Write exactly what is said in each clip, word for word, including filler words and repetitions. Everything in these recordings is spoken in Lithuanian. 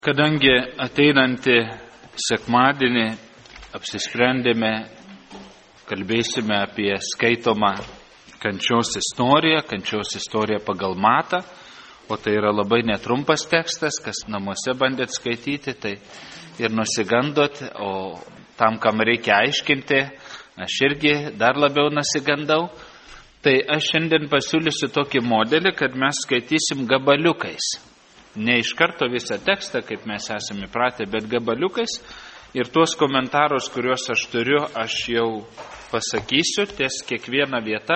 Kadangi ateinantį sekmadienį apsisprendėme, kalbėsime apie skaitomą kančios istoriją, kančios istoriją pagal Matą, o tai yra labai netrumpas tekstas, kas namuose bandėt skaityti, tai ir nusigandot, o tam, kam reikia aiškinti, aš irgi dar labiau nusigandau. Tai aš šiandien pasiūlysiu tokį modelį, kad mes skaitysim gabaliukais. Ne iš karto visą tekstą, kaip mes esame įpratę, bet gabaliukais. Ir tuos komentarus, kuriuos aš turiu, aš jau pasakysiu ties kiekvieną vietą,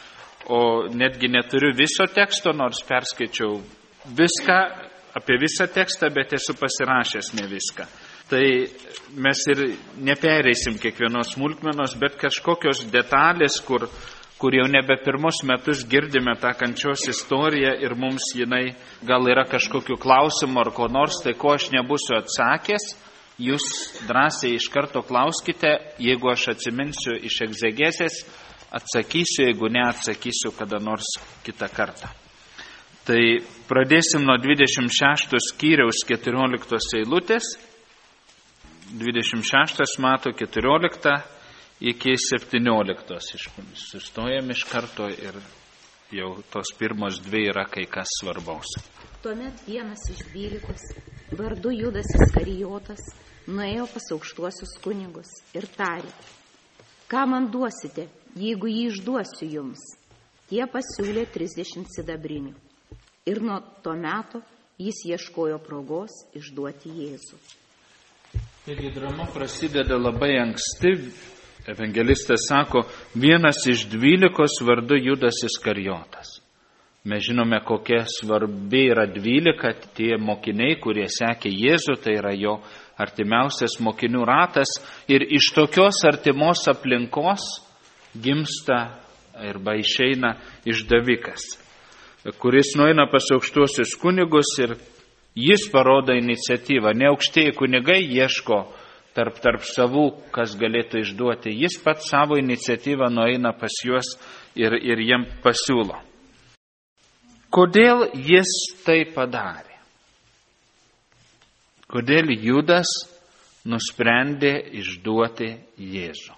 o netgi neturiu viso teksto, nors perskaičiau viską, apie visą tekstą, bet esu pasirašęs ne viską. Tai mes ir nepereisim kiekvienos smulkmenos, bet kažkokios detalės, kur kur jau nebe pirmus metus girdime tą kančios istoriją ir mums jinai gal yra kažkokių klausimų ar ko nors, tai ko aš nebūsiu atsakęs, jūs drąsiai iš karto klauskite, jeigu aš atsiminsiu iš egzegezės, atsakysiu, jeigu ne, atsakysiu kada nors kitą kartą. Tai pradėsim nuo dvidešimt šešto skyriaus keturioliktos eilutės, dvidešimt šeštas Mato keturioliktą iki septynioliktos. Sustojam iš karto ir jau tos pirmos dvi yra kai kas svarbaus. Tuomet vienas iš dvylikos, vardu Judas Iskarijotas, nuėjo pas aukštuosius kunigus ir tarė: ką man duosite, jeigu jį išduosiu jums? Tie pasiūlė trisdešimt sidabrinių. Ir nuo to meto jis ieškojo progos išduoti Jėzų. Taigi drama prasideda labai anksti. Evangelistas sako, vienas iš dvylikos vardu Judas Iskarijotas. Mes žinome, kokia svarbi yra dvylika, tie mokiniai, kurie sekė Jėzų, tai yra jo artimiausias mokinių ratas. Ir iš tokios artimos aplinkos gimsta arba išeina išdavikas, kuris nueina pas aukštuosius kunigus ir jis parodo iniciatyvą. Ne aukštieji kunigai ieško Tarp, tarp savų, kas galėtų išduoti. Jis pats savo iniciatyvą nueina pas juos ir, ir jiem pasiūlo. Kodėl jis tai padarė? Kodėl Judas nusprendė išduoti Jėzų?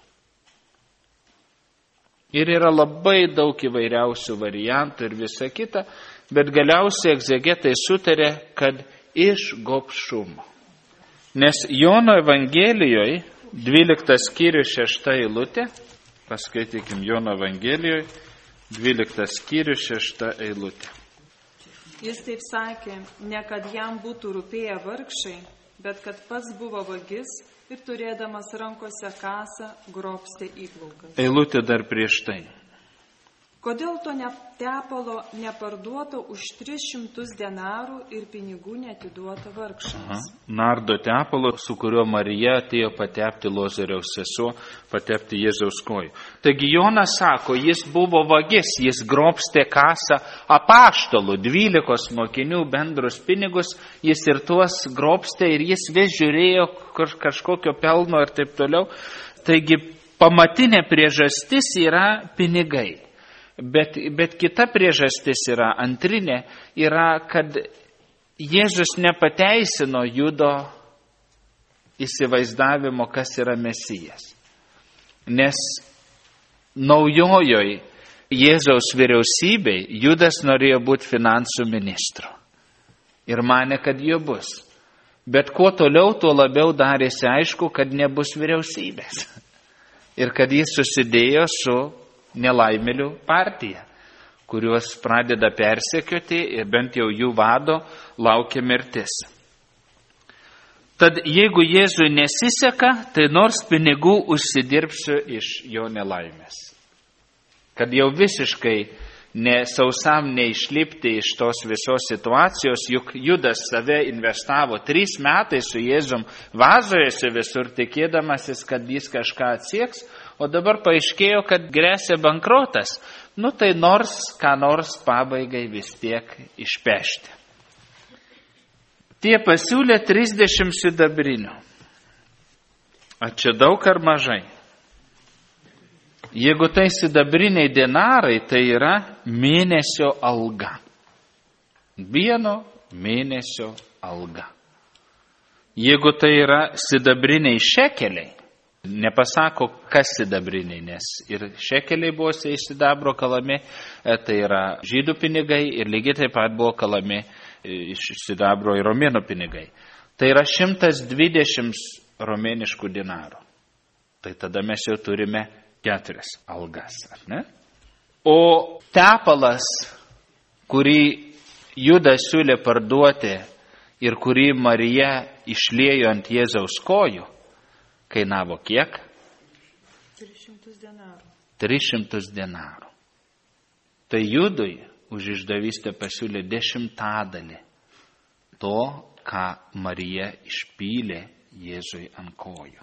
Ir yra labai daug įvairiausių variantų ir visa kita, bet galiausiai egzegetai sutarė, kad iš gobšumo. Nes Jono Evangelijoje, dvyliktas skyrius šešta eilutė, paskaitykim Jono Evangelijoje, dvyliktas skyrius šešta eilutė. Jis taip sakė, ne kad jam būtų rūpėję vargšai, bet kad pats buvo vagis ir turėdamas rankose kasą grobstė įplaukas. Eilutė dar prieš tai. Kodėl to tepalo neparduoto už tris šimtus denarų ir pinigų neatiduota vargšams? Aha. Nardo tepalo, su kuriuo Marija atėjo patepti Lozoriaus sesuo, patepti Jėzaus kojų. Taigi Jonas sako, jis buvo vagis, jis grobstė kasą apaštalų, dvylikos mokinių bendrus pinigus, jis ir tuos grobstė ir jis vis žiūrėjo kažkokio pelno ir taip toliau. Taigi pamatinė priežastis yra pinigai. Bet, bet kita priežastis yra, antrinė, yra, kad Jėzus nepateisino Judo įsivaizdavimo, kas yra Mesijas. Nes naujojoj Jėzaus vyriausybei Judas norėjo būti finansų ministru. Ir manė, kad jo bus. Bet kuo toliau, tuo labiau darėsi aišku, kad nebus vyriausybės. Ir kad jis susidėjo su nelaimėlių partija, kuriuos pradeda persekioti ir bent jau jų vado laukia mirtis. Tad jeigu Jėzui nesiseka, tai nors pinigų užsidirbsiu iš jo nelaimės. Kad jau visiškai ne, sausam neišlipti iš tos visos situacijos, juk Judas save investavo trys metai su Jėzum, vazojasi visur tikėdamasis, kad jis kažką atsieks, o dabar paaiškėjo, kad gresia bankrotas. Nu tai nors, ką nors pabaigai vis tiek išpešti. Tie pasiūlė trisdešimt sidabrinių. Ar čia daug ar mažai? Jeigu tai sidabriniai denarai, tai yra mėnesio alga. Vieno mėnesio alga. Jeigu tai yra sidabriniai šekeliai, nepasako, kas sidabriniai, nes ir šekeliai buvo iš sidabro kalami, tai yra žydų pinigai ir lygiai taip pat buvo kalami iš sidabro ir romėnų pinigai. Tai yra šimtas dvidešimt romėniškų dinarų. Tai tada mes jau turime keturias algas, ar ne? O tepalas, kurį Judas siūlė parduoti ir kurį Marija išliejo ant Jėzaus kojų, kainavo kiek? tris šimtus denarų. tris šimtus denarų. Tai Judui už išdavystę pasiūlė dešimtadalį to, ką Marija išpylė Jėzui ant kojų.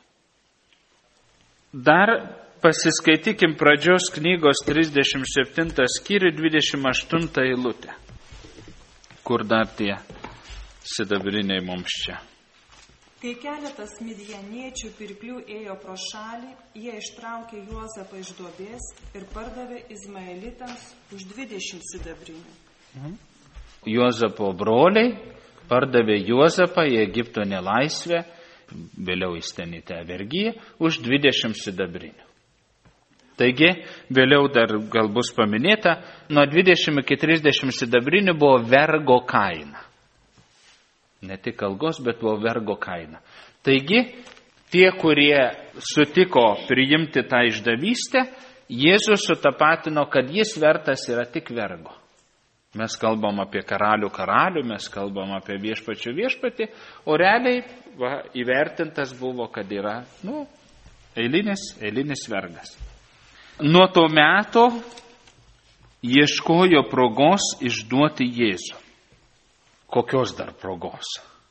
Dar pasiskaitykim pradžios knygos trisdešimt septintą skyrių dvidešimt aštuntą eilutę, kur dar tie sidabriniai mums čia. Kai keletas midjaniečių pirklių ėjo pro šalį, jie ištraukė Juozapą iš duobės ir pardavė izmaelitams už dvidešimt sidabrinių. Juozapo broliai pardavė Juozapą į Egipto nelaisvę, vėliau jis ten į tą vergiją, už dvidešimt sidabrinių. Taigi, vėliau dar gal bus paminėta, nuo dvidešimt iki trisdešimt sidabrinių buvo vergo kaina. Ne tik algos, bet buvo vergo kaina. Taigi, tie, kurie sutiko priimti tą išdavystę, Jėzus sutapatino, kad jis vertas yra tik vergo. Mes kalbam apie karalių karalių, mes kalbam apie viešpačių viešpatį, o realiai va, įvertintas buvo, kad yra nu, eilinis, eilinis vergas. Nuo to meto ieškojo progos išduoti Jėzų. Kokios dar progos?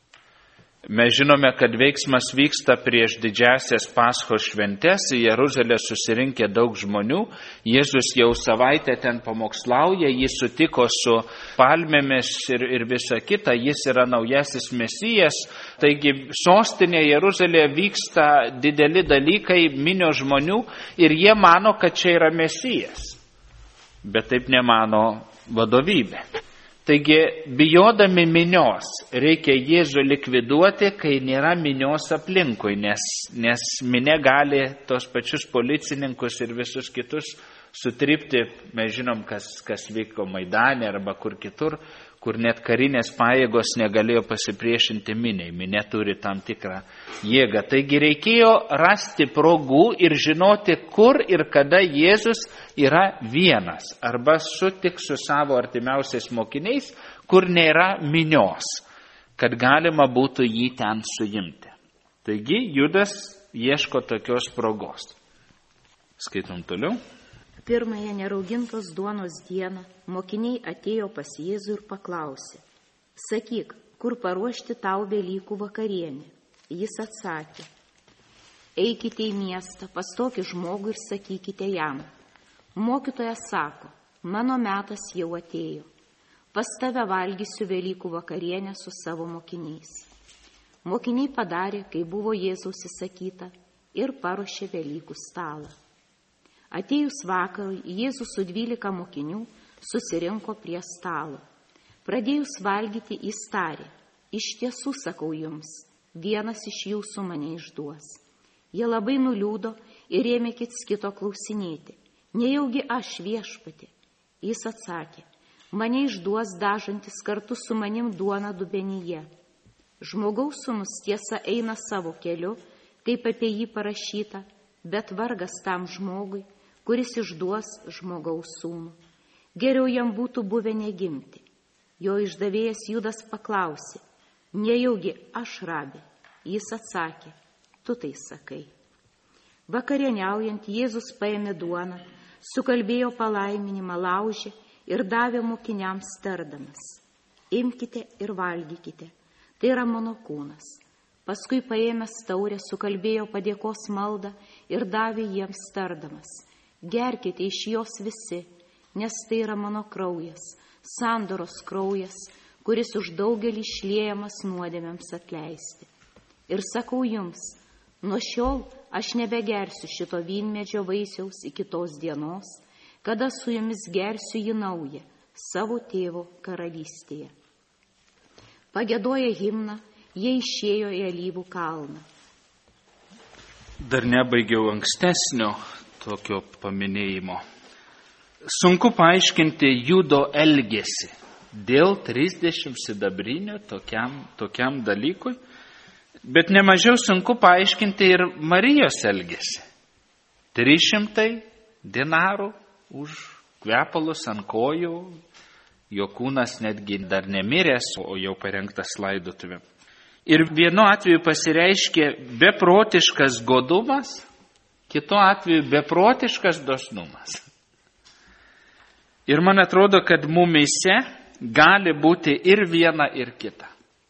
Mes žinome, kad veiksmas vyksta prieš didžiasias Paschos šventes, į Jeruzalę susirinkę daug žmonių, Jėzus jau savaitę ten pamokslauja, jis sutiko su palmėmis ir, ir visa kita, jis yra naujasis Mesijas, taigi sostinė Jeruzalėje vyksta dideli dalykai, minios žmonių ir jie mano, kad čia yra Mesijas, bet taip nemano vadovybė. Taigi, bijodami minios, reikia Jėzų likviduoti, kai nėra minios aplinkui, nes, nes minė gali tos pačius policininkus ir visus kitus sutripti. Mes žinom, kas, kas vyko Maidane arba kur kitur, kur net karinės pajėgos negalėjo pasipriešinti miniai. Minė turi tam tikrą jėgą. Taigi reikėjo rasti progų ir žinoti, kur ir kada Jėzus yra vienas. Arba sutik su savo artimiausiais mokiniais, kur nėra minios, kad galima būtų jį ten suimti. Taigi Judas ieško tokios progos. Skaitom toliau. Pirmąją neraugintos duonos dieną mokiniai atėjo pas Jėzų ir paklausė: sakyk, kur paruošti tau Velykų vakarienę? Jis atsakė: eikite į miestą, pas tokį žmogų ir sakykite jam: mokytojas sako, mano metas jau atėjo. Pas tave valgysiu Velykų vakarienę su savo mokiniais. Mokiniai padarė, kai buvo Jėzaus įsakyta, ir paruošė Velykų stalą. Atėjus vakarui, Jėzus su dvylika mokinių susirinko prie stalo. Pradėjus valgyti, jis tarė: iš tiesų sakau jums, vienas iš jūsų mane išduos. Jie labai nuliūdo ir ėmė kits kito klausinėti: nejaugi aš Viešpatie? Jis atsakė: mane išduos dažantis kartu su manim duoną dubenyje. Žmogaus sūnus tiesa eina savo keliu, kaip apie jį parašyta, bet vargas tam žmogui, kuris išduos žmogaus sūnų. Geriau jam būtų buvę negimti. Jo išdavėjas Judas paklausė: nejaugi aš rabi? Jis atsakė: tu tai sakai. Vakarieniaujant, Jėzus paėmė duoną, sukalbėjo palaiminimą, laužė ir davė mokiniams tardamas: imkite ir valgykite, tai yra mano kūnas. Paskui paėmęs taurę, sukalbėjo padėkos maldą ir davė jiems tardamas: gerkite iš jos visi, nes tai yra mano kraujas, sandoros kraujas, kuris už daugelį išliejamas nuodėmėms atleisti. Ir sakau jums, nuo šiol aš nebegersiu šito vynmedžio vaisiaus iki tos dienos, kada su jumis gersiu jį naują savo tėvo karalystėje. Pagiedoję himną, jie išėjo į Alyvų kalną. Dar nebaigiau ankstesnio tokio paminėjimo. Sunku paaiškinti Judo elgesį dėl trisdešimt sidabrinių tokiam, tokiam dalykui, bet nemažiau sunku paaiškinti ir Marijos elgesį. trys šimtai dinarų už kvepalus ant kojų, jo kūnas netgi dar nemiręs, o jau parengtas laidotuvėm. Ir vienu atveju pasireiškė beprotiškas godumas, kitu atveju beprotiškas dosnumas. Ir man atrodo, kad mumise gali būti ir viena, ir kita.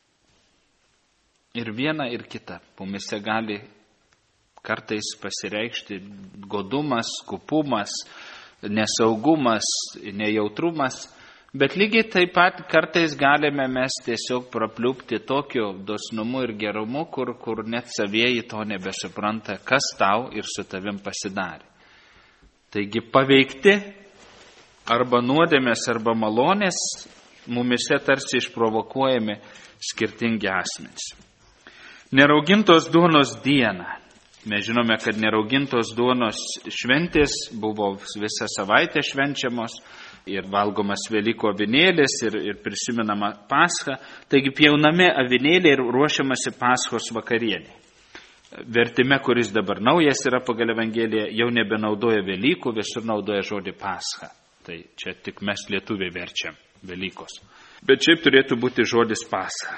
Ir viena, ir kita. Mumise gali kartais pasireikšti godumas, kupumas, nesaugumas, nejautrumas, bet lygiai taip pat kartais galime mes tiesiog prapliupti tokiu dosnumu ir gerumu, kur, kur net savieji to nebesupranta, kas tau ir su tavim pasidarė. Taigi paveikti arba nuodėmės, arba malonės, mumise tarsi išprovokuojami skirtingi asmenys. Neraugintos duonos diena. Mes žinome, kad neraugintos duonos šventės buvo visą savaitę švenčiamos ir valgomas Velykų avinėlis ir, ir prisimenama Pascha. Taigi pjaunami avinėliai ir ruošiamasi Paschos vakarienė. Vertime, kuris dabar naujas yra pagal Evangeliją, jau nebenaudoja Velykų, visur naudoja žodį Pascha. Tai čia tik mes lietuviai verčiam Velykos. Bet šiaip turėtų būti žodis Pascha.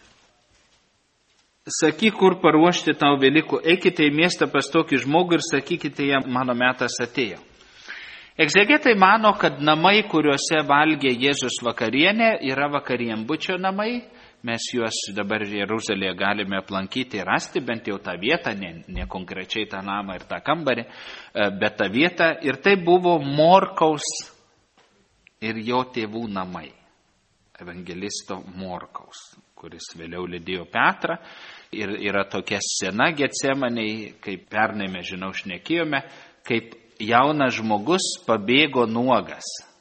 Sakyk, kur paruošti tau Velykų, eikite į miestą pas tokį žmogų ir sakykite jam, mano metas atėjo. Egzegetai mano, kad namai, kuriuose valgė Jėzus vakarienę, yra vakarienbučio namai. Mes juos dabar Jeruzalėje galime aplankyti ir rasti, bent jau tą vietą, ne, ne konkrečiai tą namą ir tą kambarį, bet tą vietą. Ir tai buvo Morkaus ir jo tėvų namai. Evangelisto Morkaus, kuris vėliau lydėjo Petrą. Ir yra tokia scena Getsemanėj, kaip pernai mes žinau šnekėjome, kaip jaunas žmogus pabėgo nuogas.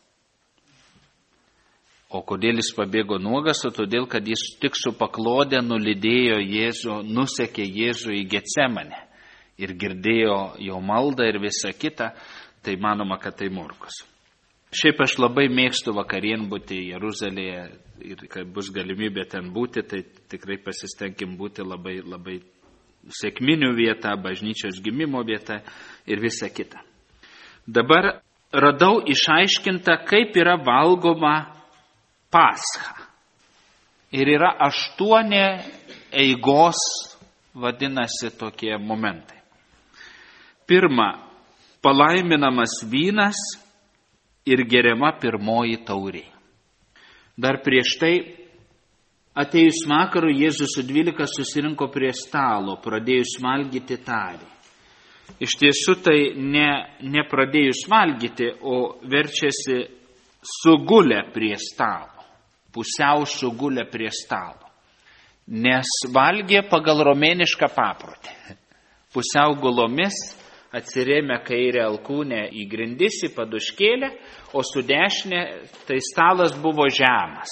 O kodėl jis pabėgo nuogas? O todėl, kad jis tik su paklodė nulydėjo Jėzų, nusekė Jėzų į Getsemanę ir girdėjo jo maldą ir visą kitą, tai manoma, kad tai Morkus. Šiaip aš labai mėgstu vakarienbūti Jeruzalėje ir kai bus galimybė ten būti, tai tikrai pasistengim būti labai, labai sėkminių vieta, bažnyčios gimimo vieta ir visa kita. Dabar radau išaiškinta, kaip yra valgoma Pascha. Ir yra aštuoni eigos, vadinasi, tokie momentai. Pirma, palaiminamas vynas ir geriama pirmoji taurė. Dar prieš tai, atėjus vakarui, Jėzus su dvylika susirinko prie stalo, pradėjus valgyti tarė. Iš tiesų tai ne, ne pradėjus valgyti, o verčiasi sugulę prie stalo. Pusiau sugulę prie stalo. Nes valgė pagal romėnišką paprotį. Pusiau gulomis, atsirėmė kairę alkūnę į grindis, į paduškėlę, o su dešinė tai stalas buvo žemas.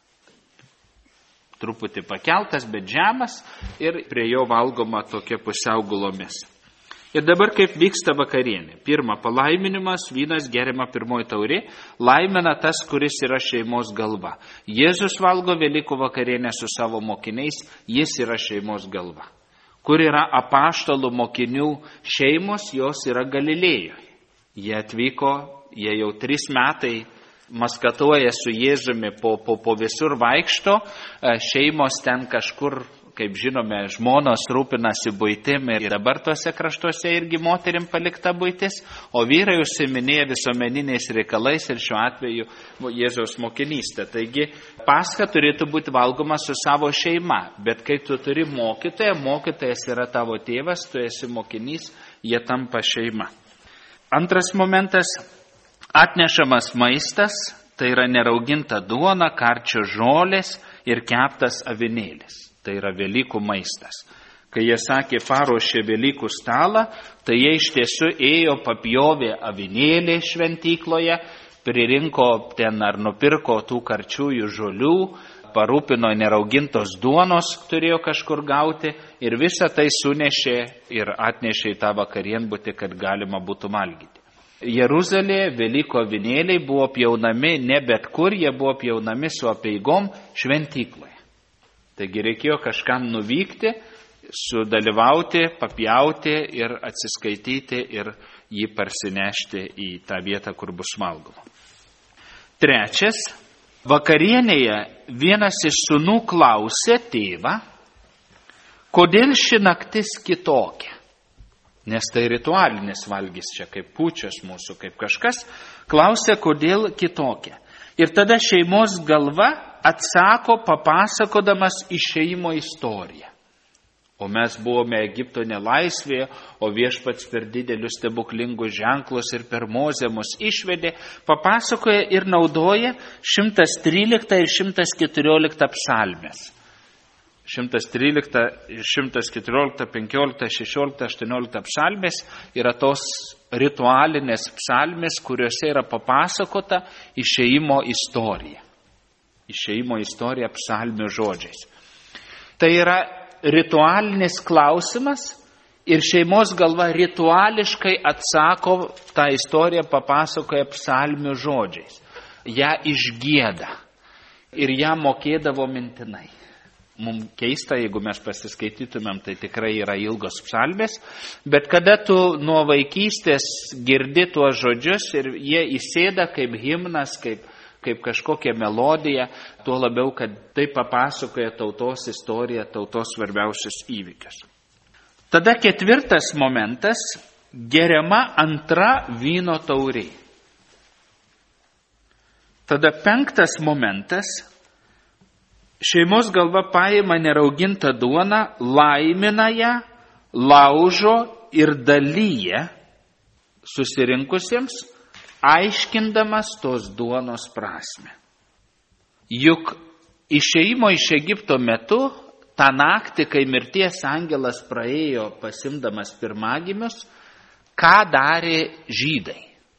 Truputį pakeltas, bet žemas ir prie jo valgoma tokia pusiau gulomis. Ir dabar kaip vyksta vakarienė. Pirma, palaiminimas, vynas geriama pirmoji taurė, laimina tas, kuris yra šeimos galva. Jėzus valgo Velykų vakarienę su savo mokiniais, jis yra šeimos galva. Kur yra apaštalų mokinių šeimos, jos yra Galilėjoje. Jie atvyko, jie jau tris metai maskatuoja su Jėzumi, po, po, po visur vaikšto, šeimos ten kažkur, kaip žinome, žmonos rūpinasi buitim ir dabar tuose kraštuose irgi moterim palikta buitis, o vyrai užsiminėja visuomeniniais reikalais ir šiuo atveju Jėzaus mokinystė. Taigi, Pascha turėtų būti valgoma su savo šeima, bet kai tu turi mokytoją, mokytojas yra tavo tėvas, tu esi mokinys, jie tampa šeima. Antras momentas, atnešamas maistas, tai yra nerauginta duona, karčio žolės ir keptas avinėlis. Tai yra Velykų maistas. Kai jie sakė, paruošė Velykų stalą, tai jie iš tiesų ėjo, papjovė avinėlį šventykloje, pririnko ten ar nupirko tų karčiųjų žolių, parūpino neraugintos duonos, turėjo kažkur gauti ir visą tai sunešė ir atnešė į tą vakarienbutį, kad galima būtų valgyti. Jeruzalėje Velyko avinėliai buvo pjaunami ne bet kur, jie buvo pjaunami su apeigom šventykloje. Taigi reikėjo kažkam nuvykti, sudalyvauti, papjauti ir atsiskaityti ir jį parsinešti į tą vietą, kur bus valgoma. Trečias, vakarienėje vienas iš sūnų klausė tėvą, kodėl ši naktis kitokia. Nes tai ritualinis valgys čia, kaip kūčios mūsų, kaip kažkas, klausė, kodėl kitokia. Ir tada šeimos galva atsako, papasakodamas išėjimo istoriją. O mes buvome Egipto nelaisvėje, o viešpats per didelius stebuklingus ženklus ir per Mozę mus išvedė, papasakoja ir naudoja šimtas tryliktą ir šimtas keturioliktą psalmes. šimtas tryliktą, šimtas keturioliktą, penkioliktą, šešioliktą, aštuonioliktą psalmės yra tos ritualinės psalmės, kuriuose yra papasakota išėjimo istorija. Išėjimo istorija psalmių žodžiais. Tai yra ritualinis klausimas ir šeimos galva rituališkai atsako tą istoriją, papasakoja psalmių žodžiais. Ja išgieda ir ją mokėdavo mintinai. Mums keista, jeigu mes pasiskaitytumėm, tai tikrai yra ilgos psalmės, bet kada tu nuo vaikystės girdi tuos žodžius ir jie įsėda kaip himnas, kaip kaip kažkokia melodija, tuo labiau, kad tai papasakoja tautos istoriją, tautos svarbiausius įvykius. Tada ketvirtas momentas – geriama antra vyno taurė. Tada penktas momentas – šeimos galva paima neraugintą duoną, laimina ją, laužo ir dalyja susirinkusiems, aiškindamas tos duonos prasme. Juk išėjimo iš Egipto metu, tą naktį, kai mirties angelas praėjo pasimdamas pirmagimius, ką darė žydai?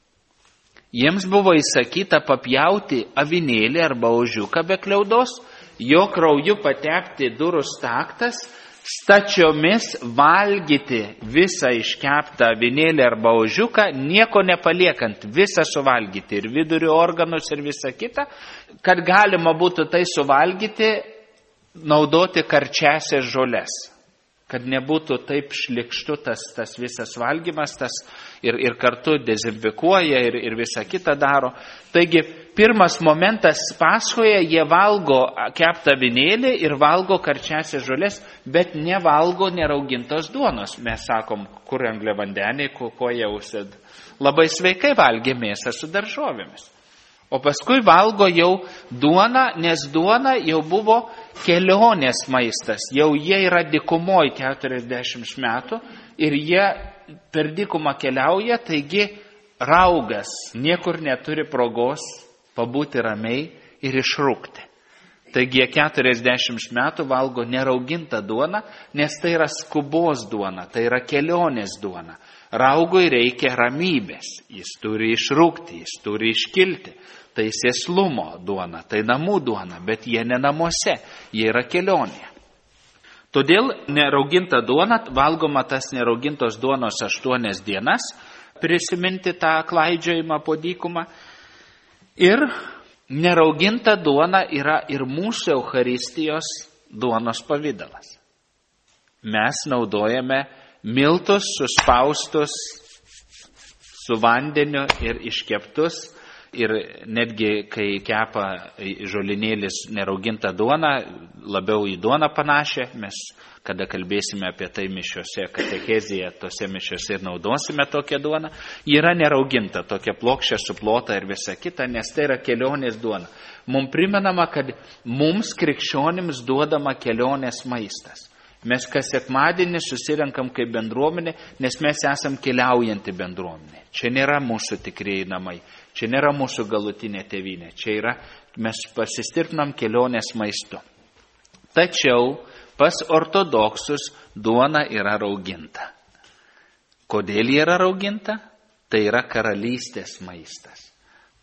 Jiems buvo įsakyta papjauti avinėlį arba ožiuką be kliaudos, jo krauju patepti durų staktas, stačiomis valgyti visą iškeptą avinėlį arba ožiuką, nieko nepaliekant, visą suvalgyti ir vidurių organus ir visą kitą, kad galima būtų tai suvalgyti, naudoti karčiasias žoles, kad nebūtų taip šlikštu tas, tas visas valgymas, tas ir, ir kartu dezinfekuoja ir, ir visą kitą daro. Taigi, pirmas momentas Paskoje, jie valgo keptą avinėlį ir valgo karčiasias žolės, bet nevalgo neraugintos duonos. Mes sakom, kur angliavandeniai, ko, ko jausit. Labai sveikai valgė mėsą su daržovėmis. O paskui valgo jau duoną, nes duona jau buvo kelionės maistas. Jau jie yra dykumoj keturiasdešimt metų ir jie per dykumą keliauja, taigi raugas niekur neturi progos pabūti ramiai ir išrūkti. Taigi jie keturiasdešimt metų valgo neraugintą duoną, nes tai yra skubos duona, tai yra kelionės duona. Raugui reikia ramybės, jis turi išrūkti, jis turi iškilti. Tai sėslumo duona, tai namų duona, bet jie ne namuose, jie yra kelionė. Todėl nerauginta duona, valgoma tas neraugintos duonos aštuonias dienas, prisiminti tą klaidžiojimą po dykumą. Ir nerauginta duona yra ir mūsų Eucharistijos duonos pavidalas. Mes naudojame miltus suspaustus su vandeniu ir iškeptus. Ir netgi, kai kepa žolinėlis neraugintą duoną, labiau į duoną panašią, mes, kada kalbėsime apie tai mišiose, katechezėje, tose mišiose ir naudosime tokią duoną, yra nerauginta, tokia plokščia, suplota ir visa kita, nes tai yra kelionės duona. Mums primenama, kad mums krikščionims duodama kelionės maistas. Mes kas sekmadienį susirenkam kaip bendruomenė, nes mes esam keliaujanti bendruomenė. Čia nėra mūsų tikrieji namai. Čia nėra mūsų galutinė tėvynė. Čia yra, mes pasistirpnam kelionės maistu. Tačiau pas ortodoksus duona yra rauginta. Kodėl ji yra rauginta? Tai yra karalystės maistas.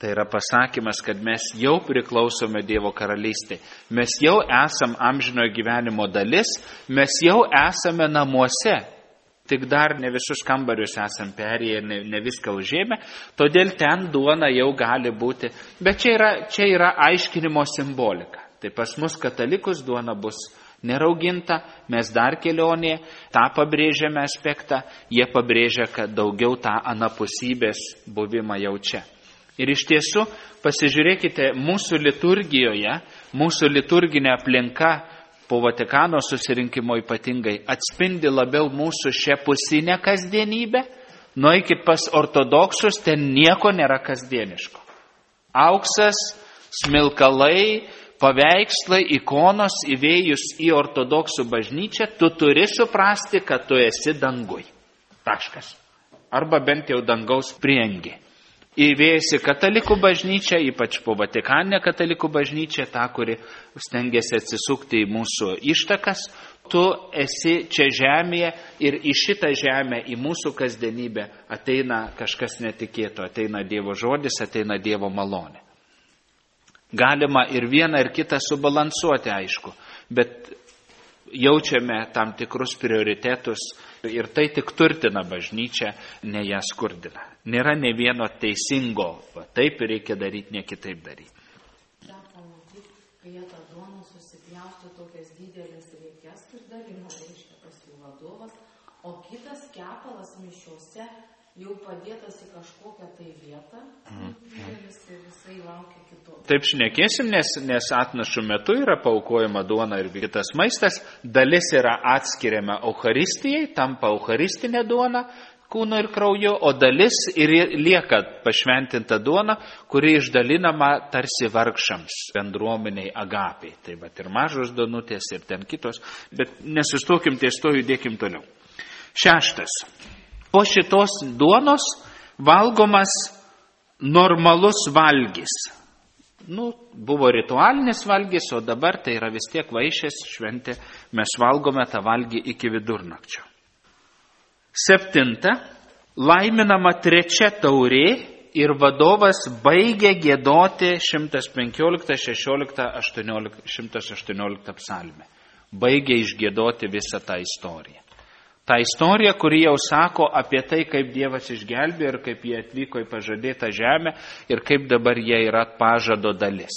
Tai yra pasakymas, kad mes jau priklausome Dievo karalystei. Mes jau esam amžinojo gyvenimo dalis, mes jau esame namuose. Tik dar ne visus kambarius esam perėję, ne, ne viską užėmę, todėl ten duona jau gali būti. Bet čia yra, čia yra aiškinimo simbolika. Tai pas mus katalikus duona bus nerauginta, mes dar kelionėje, tą pabrėžiame aspektą, jie pabrėžia, kad daugiau tą anapusybės buvimą jaučia. Ir iš tiesų, pasižiūrėkite, mūsų liturgijoje, mūsų liturginė aplinka po Vatikano susirinkimo ypatingai atspindi labiau mūsų šiapusinę kasdienybę, nueikit pas ortodoksus, ten nieko nėra kasdieniško. Auksas, smilkalai, paveikslai, ikonos įvėjus į ortodoksų bažnyčią, tu turi suprasti, kad tu esi dangui. Taškas. Arba bent jau dangaus prieangi. Įvėjasi katalikų bažnyčią, ypač po Vatikaninę katalikų bažnyčią, tą, kuri stengiasi atsisukti į mūsų ištakas, tu esi čia žemėje ir į šitą žemę, į mūsų kasdienybę ateina kažkas netikėto, ateina Dievo žodis, ateina Dievo malonė. Galima ir vieną, ir kitą subalansuoti, aišku, bet jaučiame tam tikrus prioritetus ir tai tik turtina bažnyčią, ne ją skurdina. Nėra ne vieno teisingo, va, taip reikia daryti, ne kitaip daryti. Sako, matyt, kai jie tą duoną susipjausto tokias didelės reikės, ir dalimo reiškia pas jų vadovas, o kitas kepalas mišiuose jau padėtas į kažkokią tai vietą, mm. didelis ir visai laukia kito. Taip šnekėsim, nes, nes atnašų metu yra paaukojama duona ir kitas maistas, dalis yra atskiriama Eucharistijai, tampa Eucharistinė duona, kūno ir krauju, o dalis ir lieka pašventinta duona, kuri išdalinama tarsi vargšams, bendruomeniai agapiai. Tai va ir mažos duonutės ir ten kitos, bet nesustokim ties to, judėkim toliau. Šeštas. Po šitos duonos valgomas normalus valgis. Nu, buvo ritualinis valgis, o dabar tai yra vis tiek vaišės šventė, mes valgome tą valgį iki vidurnakčio. Septinta, laiminama trečia taurė ir vadovas baigė giedoti šimtas penkioliktą, šešioliktą, aštuonioliktą, šimtas aštuonioliktą psalmę. Baigė išgiedoti visą tą istoriją. Ta istorija, kuri jau sako apie tai, kaip Dievas išgelbėjo ir kaip jie atvyko į pažadėtą žemę ir kaip dabar jie yra pažado dalis.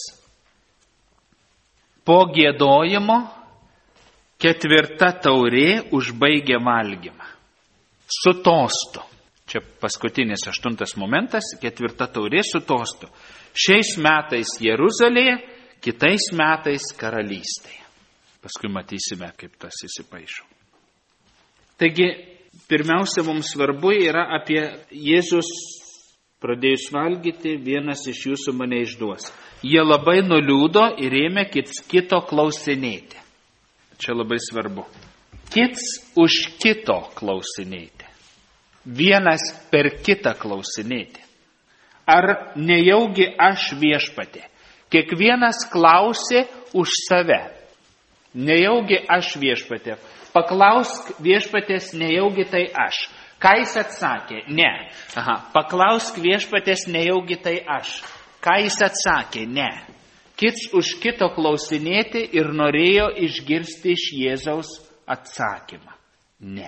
Po giedojimo ketvirta taurė užbaigė valgymą. Su tostu. Čia paskutinis aštuntas momentas, ketvirta taurė su tostu. Šiais metais Jeruzalėje, kitais metais karalystėje. Paskui matysime, kaip tas įsipaišo. Taigi, pirmiausia, mums svarbu yra apie Jėzus pradėjus valgyti, vienas iš jūsų mane išduos. Jie labai nuliūdo ir ėmė kits kito klausinėti. Čia labai svarbu. Kits už kito klausinėti. Vienas per kitą klausinėti. Ar nejaugi aš viešpatė? Kiekvienas klausė už save. Nejaugi aš viešpatė. Paklausk viešpatės, nejaugi tai aš. Ką jis atsakė? Ne. Aha. Paklausk viešpatės, nejaugi tai aš. Ką jis atsakė? Ne. Kits už kito klausinėti ir norėjo išgirsti iš Jėzaus atsakymą. Ne.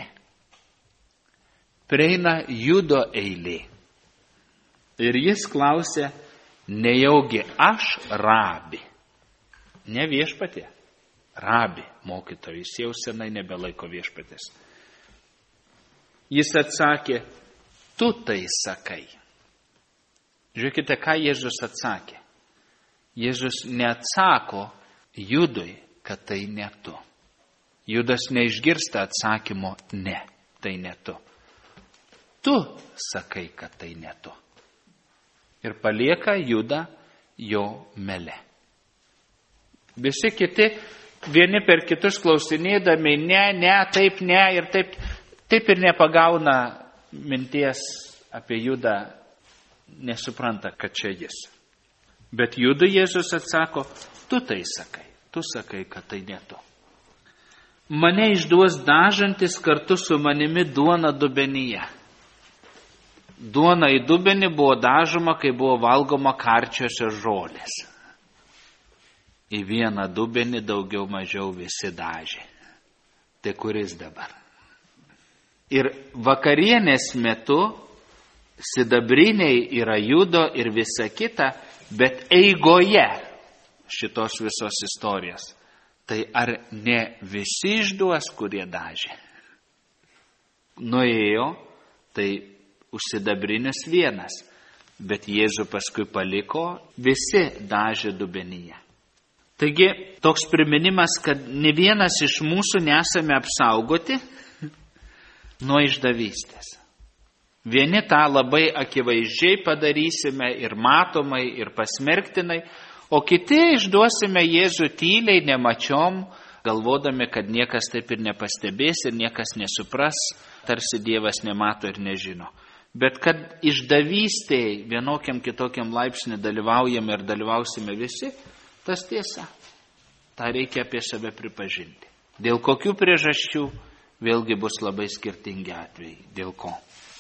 Prieina Judo eilė. Ir jis klausė, nejaugi aš rabi. Ne viešpatė. Rabi, mokytojai, jis jau senai nebelaiko viešpatės. Jis atsakė, tu tai sakai. Žiūrėkite, ką Jėzus atsakė. Jėzus neatsako Judui, kad tai ne tu. Judas neišgirsta atsakymo, ne, tai ne tu. Tu sakai, kad tai ne tu. Ir palieka Judą jo mele. Visi kiti vieni per kitus klausinėdami, ne, ne, taip, ne, ir taip, taip ir nepagauna minties apie Judą, nesupranta, kad čia jis. Bet Judui Jėzus atsako, tu tai sakai, tu sakai, kad tai ne tu. Mane išduos dažantis kartu su manimi duona dubenyje. duona į dubenį buvo dažoma, kai buvo valgoma karčiosios žolės. Į vieną dubenį daugiau mažiau visi dažė. Tai kuris dabar? Ir vakarienės metu sidabriniai yra judo ir visa kita, bet eigoje šitos visos istorijos. Tai ar ne visi išduos, kurie dažė? Nuėjo, tai užsidabrinis vienas, bet Jėzų paskui paliko, visi dažė dubenyje. Taigi, toks priminimas, kad ne vienas iš mūsų nesame apsaugoti nuo išdavystės. Vieni tą labai akivaizdžiai padarysime ir matomai, ir pasmerktinai, o kiti išduosime Jėzų tyliai, nemačiom, galvodami, kad niekas taip ir nepastebės ir niekas nesupras, tarsi Dievas nemato ir nežino. Bet kad išdavystėje vienokiam kitokiam laipsnį dalyvaujame ir dalyvausime visi, tas tiesa. Ta reikia apie save pripažinti. Dėl kokių priežasčių, vėlgi bus labai skirtingi atvejai. Dėl ko?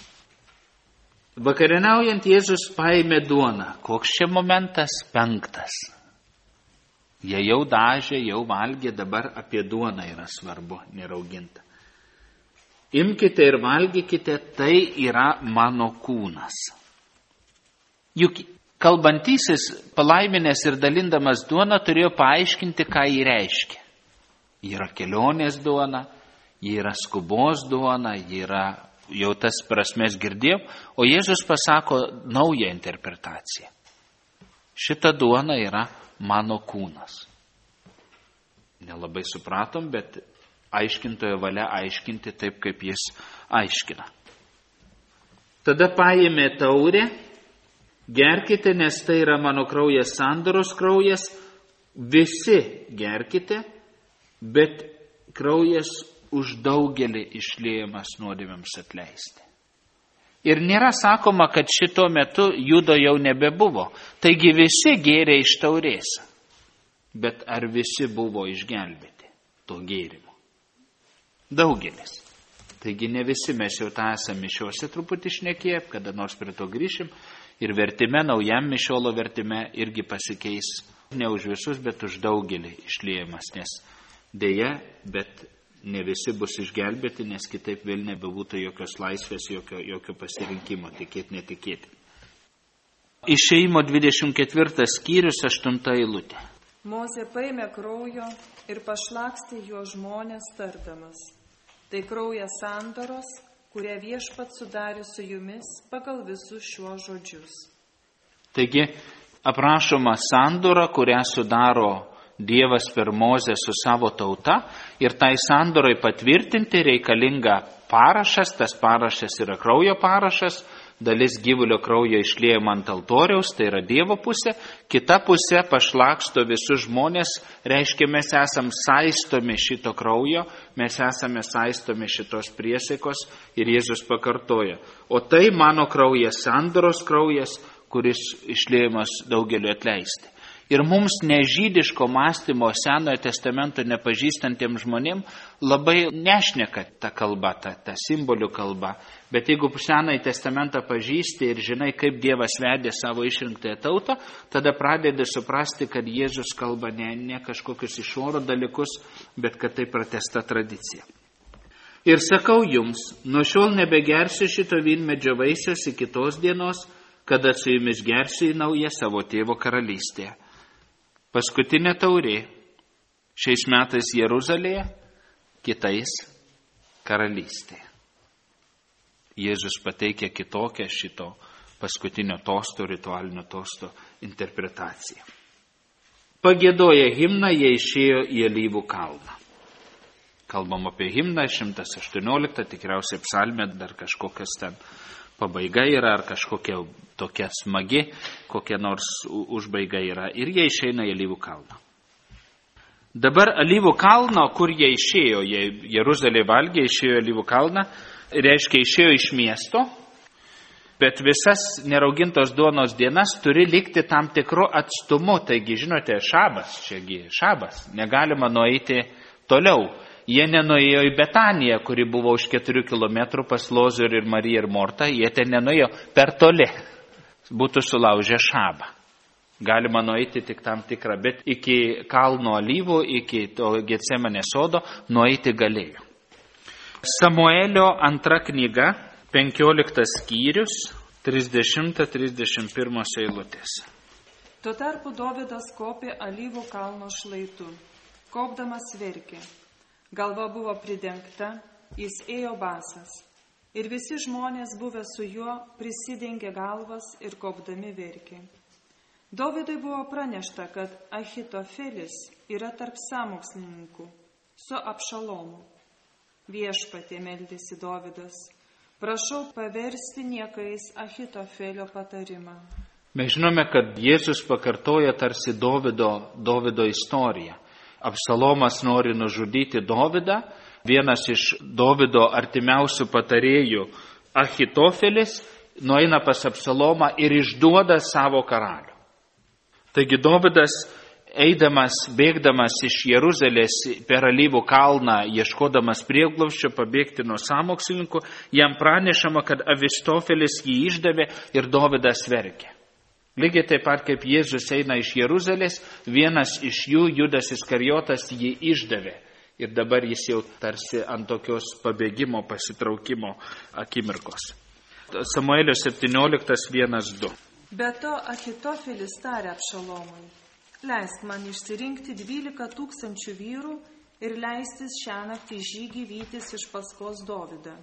Vakarieniaujant Jėzus paėmė duoną. Koks čia momentas? Penktas. Jie jau dažė, jau valgė, dabar apie duoną yra svarbu, nerauginta. Imkite ir valgykite, tai yra mano kūnas. Juk kalbantysis, palaiminęs ir dalindamas duoną, turėjo paaiškinti, ką jį reiškia. Ji yra kelionės duona, ji yra skubos duona, ji yra jau tas prasmes girdėjom, o Jėzus pasako naują interpretaciją. Šita duona yra mano kūnas. Nelabai supratom, bet aiškintojo valia aiškinti taip, kaip jis aiškina. Tada paėmė taurę, gerkite, nes tai yra mano kraujas, sandoros kraujas, visi gerkite, bet kraujas už daugelį išliejamas nuodėmėms atleisti. Ir nėra sakoma, kad šito metu judo jau nebebuvo, taigi visi gėrė iš taurės. Bet ar visi buvo išgelbėti to gėrimo? Daugelis. Taigi ne visi, mes jau tą esame mišiuose truputį šnekėję, kada nors prie to grįšim. Ir vertime, naujam mišiolo vertime irgi pasikeis ne už visus, bet už daugelį išliejamas, nes dėja, bet ne visi bus išgelbėti, nes kitaip vėl nebebūtų jokios laisvės, jokio, jokio pasirinkimo, tikėti, netikėti. Išėjimo dvidešimt ketvirtas skyrius, aštunta eilutė. Mozė paėmė kraujo ir pašlakstė jo žmonės tardamas. Tai kraujas sandoros, kurią viešpats sudarė su jumis pagal visus šiuos žodžius. Taigi aprašoma sandora, kurią sudaro Dievas per Mozę su savo tauta, ir tai sandorai patvirtinti reikalinga parašas, tas parašas yra kraujo parašas, dalis gyvulio kraujo išliejama ant altoriaus, tai yra Dievo pusė, kita pusė pašlaksto visus žmonės, reiškia mes esam saistomi šito kraujo, mes esame saistomi šitos priesaikos ir Jėzus pakartoja. O tai mano kraujas, sandoros kraujas, kuris išliejamas daugeliu atleisti. Ir mums nežydiško mąstymo Senojo testamento nepažįstantiems žmonėm labai nešneka ta kalba, ta, ta simbolių kalba. Bet jeigu Senąjį testamentą pažįsti ir žinai, kaip Dievas vedė savo išrinktąją tautą, tada pradedi suprasti, kad Jėzus kalba ne, ne kažkokius iš oro dalykus, bet kad tai pratęsta tradicija. Ir sakau jums, nuo šiol nebegersiu šito vynmedžio vaisius iki tos dienos, kada su jumis gersiu į naują savo tėvo karalystėje. Paskutinė taurė šiais metais Jeruzalėje, kitais karalystėje. Jėzus pateikia kitokią šito paskutinio tosto, ritualinio tosto interpretaciją. Pagiedoję himną, jie išėjo į Alyvų kalną. Kalbam apie himną, šimtas aštuoniolika, tikriausiai psalmė, dar kažkokias ten pabaiga yra, ar kažkokia tokia smagi, kokia nors užbaiga yra. Ir jie išeina į Alyvų kalną. Dabar Alyvų kalno, kur jie išėjo, jie Jeruzalė valgė, išėjo į Alyvų kalną, reiškia išėjo iš miesto, bet visas neraugintos duonos dienas turi likti tam tikru atstumu. Taigi, žinote, šabas, čiagi šabas, negalima nueiti toliau. jie nenuėjo į Betaniją, kuri buvo už keturių kilometrų pas Lozorių ir Mariją ir Mortą, jie ten nenuėjo per toli, būtų sulaužę šabą. Galima nueiti tik tam tikrą, bet iki kalno alyvų, iki to Getsemanės sodo nueiti galėjo. Samuelio antra knyga, penkioliktas skyrius, trisdešimta trisdešimt pirma eilutės. Tuo tarpu Dovydas kopė alyvų kalno šlaitu. Kopdamas verkė. Galva buvo pridengta, jis ėjo basas. Ir visi žmonės buvę su juo prisidengė galvas ir kopdami verkė. Dovydui buvo pranešta, kad Ahitofelis yra tarp sąmokslininkų su Abšalomu. Viešpatie, meldėsi Dovydas, prašau paversti niekais Ahitofelio patarimą. Mes žinome, kad Jėzus pakartoja tarsi Dovydo, Dovydo istoriją. Abšalomas nori nužudyti Dovydą, vienas iš Dovydo artimiausių patarėjų, Ahitofelis, nueina pas Abšalomą ir išduoda savo karalių. Taigi Dovydas, eidamas, bėgdamas iš Jeruzalės per Alyvų kalną, ieškodamas prieglobsčio pabėgti nuo sąmokslininkų, jam pranešama, kad Ahitofelis jį išdavė ir Dovydas verkė. Lygiai taip pat kaip Jėzus eina iš Jeruzalės, vienas iš jų, Judas Iskarijotas, jį išdavė. Ir dabar jis jau tarsi ant tokios pabėgimo, pasitraukimo akimirkos. Samuelio septynioliktas vienas du. Be to Ahitofelis tarė Abšalomui, leisk man išsirinkti dvylika tūkstančių vyrų ir leistis šiąnaktį žygį vytis iš paskos Dovydą.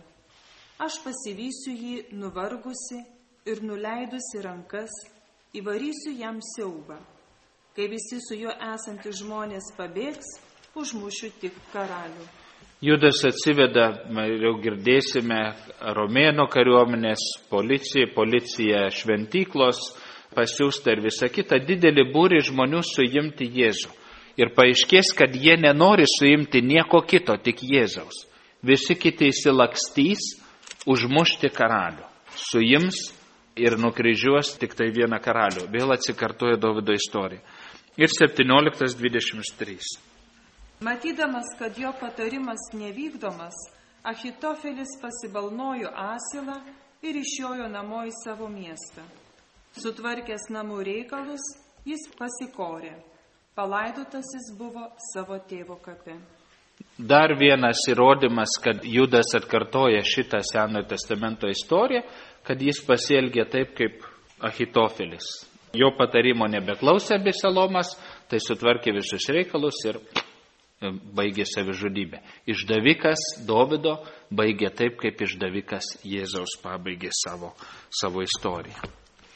Aš pasivysiu jį nuvargusi ir nuleidusi rankas, įvarysiu jam siaubą. Kai visi su juo esantys žmonės pabėgs, užmušiu tik karalių. Judas atsiveda, jau girdėsime, romėnų kariuomenės, policija, policija šventyklos, pasiųsta ir visa kita, didelį būrį žmonių suimti Jėzų. Ir paaiškės, kad jie nenori suimti nieko kito, tik Jėzaus. Visi kiti įsilakstys užmušti karalių. Suims ir nukryžiuos tik tai vieną karalių. Vėl atsikartoja Dovydo istorija. Ir septynioliktas dvidešimt trys. Matydamas, kad jo patarimas nevykdomas, Ahitofelis pasibalnojo asilą ir išjojo namo į savo miestą. Sutvarkęs namų reikalus, jis pasikorė. Palaidotasis buvo savo tėvo kape. Dar vienas įrodymas, kad Judas atkartoja šitą Senojo testamento istoriją, kad jis pasielgė taip, kaip Ahitofelis. Jo patarimo nebeklausė Abšalomas, tai sutvarkė visus reikalus ir baigė savižudybę. Išdavikas Dovydo baigė taip, kaip išdavikas Jėzaus pabaigė savo, savo istoriją.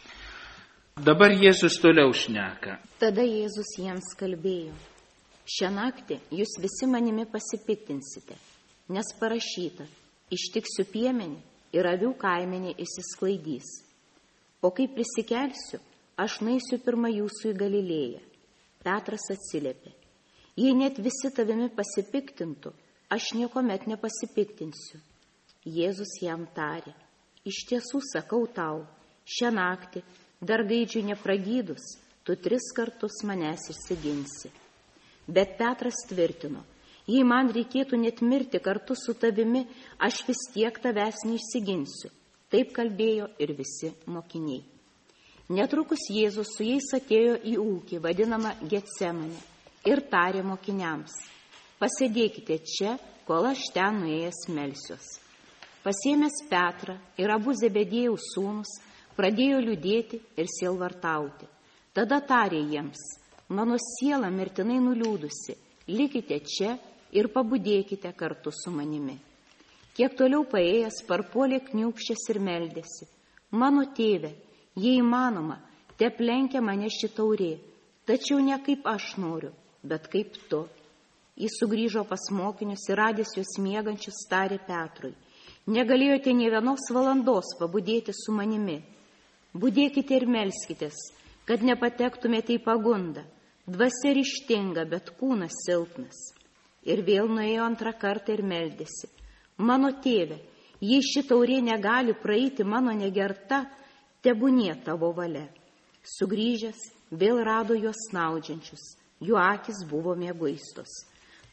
Dabar Jėzus toliau šneka. Tada Jėzus jiems kalbėjo. Šią naktį jūs visi manimi pasipiktinsite, nes parašyta, ištiksiu piemenį ir avių kaimenė išsisklaidys. O kai prisikelsiu, aš naisiu pirma jūsų į Galilėją. Petras atsiliepė. Jei net visi tavimi pasipiktintų, aš niekuomet nepasipiktinsiu. Jėzus jam tarė. Iš tiesų sakau tau, šią naktį, dar gaidžiui nepragydus, tu tris kartus manęs išsiginsi. Bet Petras tvirtino, jei man reikėtų net mirti kartu su tavimi, aš vis tiek tavęs neišsiginsiu. Taip kalbėjo ir visi mokiniai. Netrukus Jėzus su jais atėjo į ūkį, vadinamą Getsemanę, ir tarė mokiniams, pasėdėkite čia, kol aš ten nuėjęs melsiuos. Pasiėmęs Petrą ir abu Zebediejaus sūnus, pradėjo liūdėti ir sielvartauti. Tada tarė jiems, mano siela mirtinai nuliūdusi, likite čia ir pabudėkite kartu su manimi. Kiek toliau paėjęs, parpuolė kniūkščias ir meldėsi. Mano tėve, jei įmanoma, te aplenkia mane ši taurė, tačiau ne kaip aš noriu, bet kaip tu. Jis sugrįžo pas mokinius ir radęs juos miegančius tarė Petrui. Negalėjote nė vienos valandos pabudėti su manimi. Budėkite ir melskitės, kad nepatektumėte į pagundą. Dvasia ryžtinga, bet kūnas silpnas. Ir vėl nuėjo antrą kartą ir meldėsi. Mano tėve, jei ši taurė negali praeiti mano negerta, tebūnie tavo valia. Sugrįžęs, vėl rado juos snaudžiančius. Jų akis buvo mieguistos.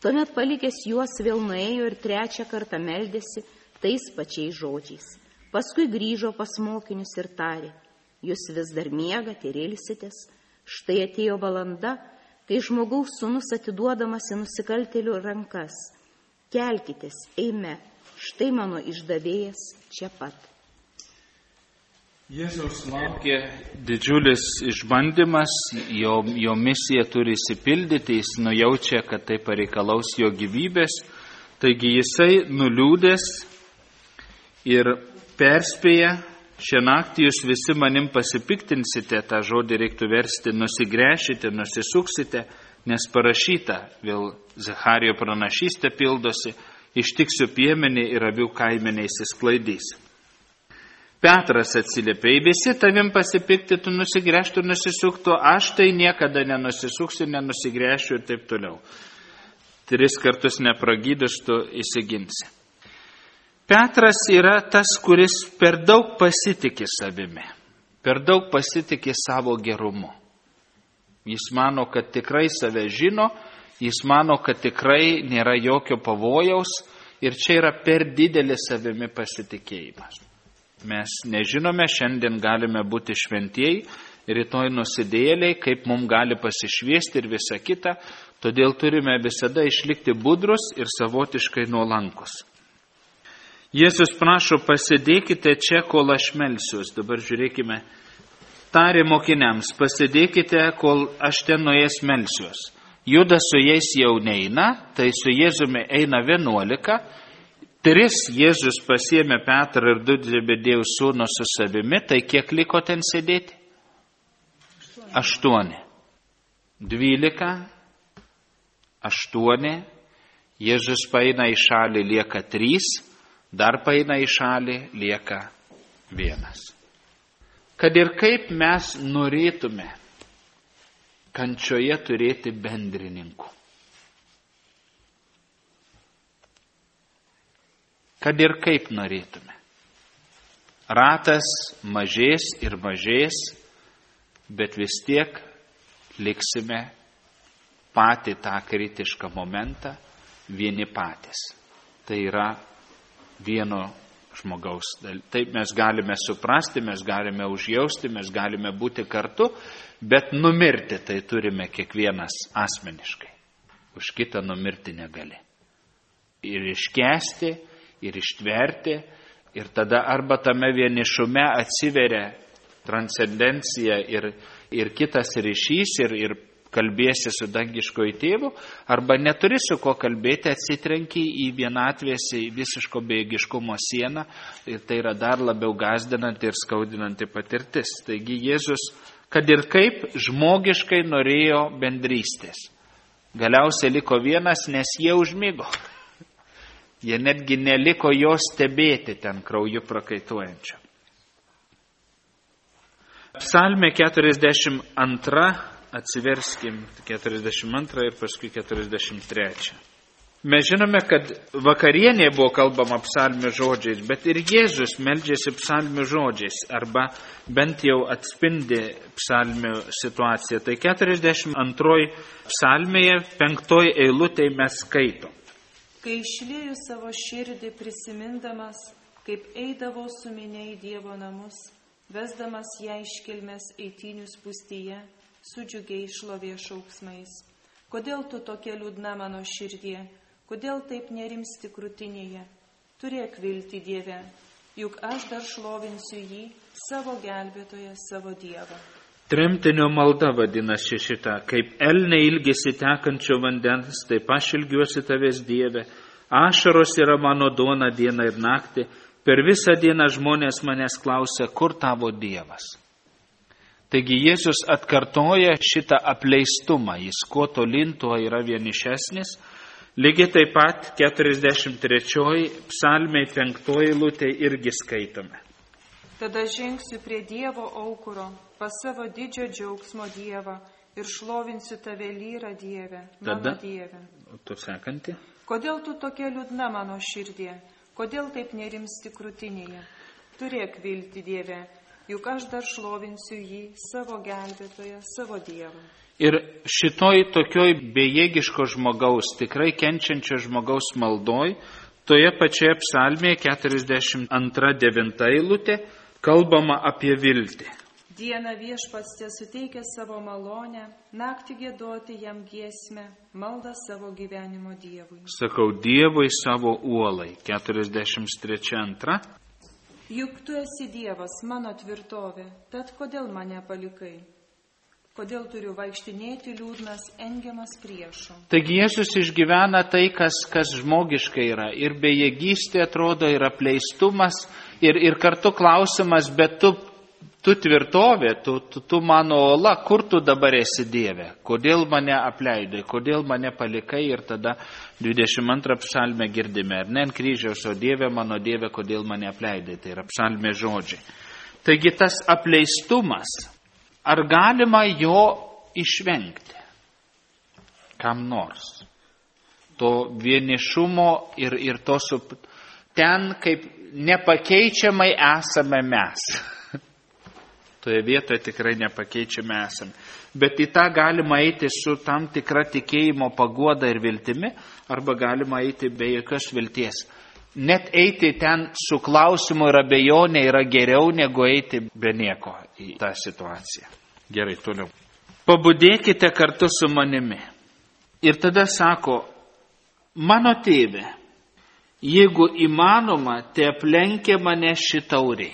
Tuomet palikęs juos vėl nuėjo ir trečią kartą meldėsi tais pačiais žodžiais. Paskui grįžo pas mokinius ir tarė: jūs vis dar miegate ir ilsitės. Štai atėjo valanda, kai žmogaus sūnus atiduodamas į nusikaltėlių rankas. Kelkitės, eime, štai mano išdavėjas čia pat. Jėzaus laukia didžiulis išbandymas, jo, jo misija turi įsipildyti, jis nujaučia, kad tai pareikalaus jo gyvybės, taigi jisai nuliūdęs ir perspėja: šią naktį jūs visi manim pasipiktinsite, tą žodį reiktų versti nusigręšite, nusisuksite, nes parašyta, vėl Zacharijo pranašystė pildosi: ištiksiu piemenį ir avių kaimenė išsisklaidys. Petras atsiliepė: visi tavim pasipiktytų, nusigręžtų ir nusisuktų, aš tai niekada nenusisuksiu, nenusigręšiu ir taip toliau. Tris kartus nepragydus tu įsiginsi. Petras yra tas, kuris per daug pasitikė savimi, per daug pasitikė savo gerumu. Jis mano, kad tikrai save žino, jis mano, kad tikrai nėra jokio pavojaus ir čia yra per didelis savimi pasitikėjimas. Mes nežinome, šiandien galime būti šventieji, rytoj nusidėjėliai, kaip mums gali pasišviesti ir visa kita, todėl turime visada išlikti budrus ir savotiškai nuolankus. Jėzus prašo: pasidėkite čia, kol aš melsiuos. Dabar žiūrėkime, tarė mokiniams: pasidėkite, kol aš ten nuėjęs melsiuos. Judas su jais jau neina, tai su Jėzumi eina vienuolika. Tris Jėzus pasiėmė Petrą ir du Zebedėjaus sūnus su savimi, tai kiek liko ten sėdėti? Aštuoni. Dvylika, aštuoni, Jėzus paeina į šalį, lieka trys, dar paeina į šalį, lieka vienas. Kad ir kaip mes norėtume kančioje turėti bendrininkų. Kad ir kaip norėtume. Ratas mažės ir mažės, bet vis tiek liksime patį tą kritišką momentą vieni patys. Tai yra vieno žmogaus. Taip mes galime suprasti, mes galime užjausti, mes galime būti kartu, bet numirti tai turime kiekvienas asmeniškai. Už kitą numirti negali. Ir iškęsti, ir ištverti, ir tada arba tame vienišume atsiveria transcendencija ir, ir kitas ryšys, ir, ir kalbėsi su dangiškoju tėvu, arba neturi su ko kalbėti, atsitrenki į vienatvės, į visiško bejėgiškumo sieną, ir tai yra dar labiau gąsdinanti ir skaudinanti patirtis. Taigi Jėzus, kad ir kaip, žmogiškai norėjo bendrystės. Galiausiai liko vienas, nes jie užmigo. Jie netgi neliko jo stebėti ten krauju prakaituojančio. Psalmė keturiasdešimt antra, atsiverskim keturiasdešimt antrą ir paskui keturiasdešimt trečią. Mes žinome, kad vakarienė buvo kalbama psalmių žodžiais, bet ir Jėzus meldžiasi psalmių žodžiais, arba bent jau atspindi psalmių situaciją. Tai keturiasdešimt antroji psalmėje, penktoji eilutė mes skaitom. Kai išlieju savo širdį prisimindamas, kaip eidavau su minia į Dievo namus, vesdamas ją iškilmės eitynių spūstyje, su džiugiai šlovės šauksmais. Kodėl tu tokia liūdna mano širdie, kodėl taip nerimsti krūtinėje? Turėk viltį Dieve, juk aš dar šlovinsiu jį, savo gelbėtoją, savo Dievą. Tremtinio malda vadinasi šitą: kaip elnė ilgisi tekančio vandens, taip aš ilgiuosi tavęs, Dieve. Ašaros yra mano duona dieną ir naktį. Per visą dieną žmonės manęs klausia, kur tavo Dievas. Taigi Jėzus atkartoja šitą apleistumą, jis kuo tolyn, tuo yra vienišesnis. Lygiai taip pat keturiasdešimt trečioji psalmė penktoji eilutė irgi skaitome. Tada žengsiu prie Dievo aukuro, pas savo didžio džiaugsmo Dievą ir šlovinsiu tave lyra Dieve, mano Tada, Dieve. Tu sekanti. Kodėl tu tokia liūdna mano širdie, kodėl taip nerimsti krūtinėje? Turėk viltį Dieve, juk aš dar šlovinsiu jį, savo gelbėtoją, savo Dievą. Ir šitoj tokioj bejėgiško žmogaus, tikrai kenčiančio žmogaus maldoj, toje pačioje psalmėje keturiasdešimt antra devinta eilutė kalbama apie viltį. Dieną viešpats te suteikia savo malonę, naktį giedoti jam giesmę, maldą savo gyvenimo Dievui. Sakau, Dievui savo uolai, keturiasdešimt trečia antra. Juk tu esi Dievas, mano tvirtovė, tad kodėl mane palikai? Kodėl turiu vaikštinėti liūdnas, engiamas priešo? Taigi Jėzus išgyvena tai, kas, kas žmogiška yra. Ir bejėgystė atrodo, ir apleistumas, ir, ir kartu klausimas, bet tu, tu tvirtovė, tu, tu, tu mano ola, kur tu dabar esi Dieve? Kodėl mane apleidai, kodėl mane palikai? Ir tada dvidešimt antrą psalmę girdime, ar ne ant kryžiaus, o Dieve, mano Dieve, kodėl mane apleidai? Tai yra psalmė žodžiai. Taigi tas apleistumas, ar galima jo išvengti? Kam nors. To vienišumo ir, ir to sup... ten kaip nepakeičiamai esame mes. Toje vietoje tikrai nepakeičiamai esame. Bet į tą galima eiti su tam tikra tikėjimo paguoda ir viltimi, arba galima eiti be jokios vilties. Net eiti ten su klausimu ir abejonė yra geriau negu eiti be nieko į tą situaciją. Gerai, toliau. Pabudėkite kartu su manimi. Ir tada sako, mano tėve, jeigu įmanoma, te aplenkė mane ši taurė.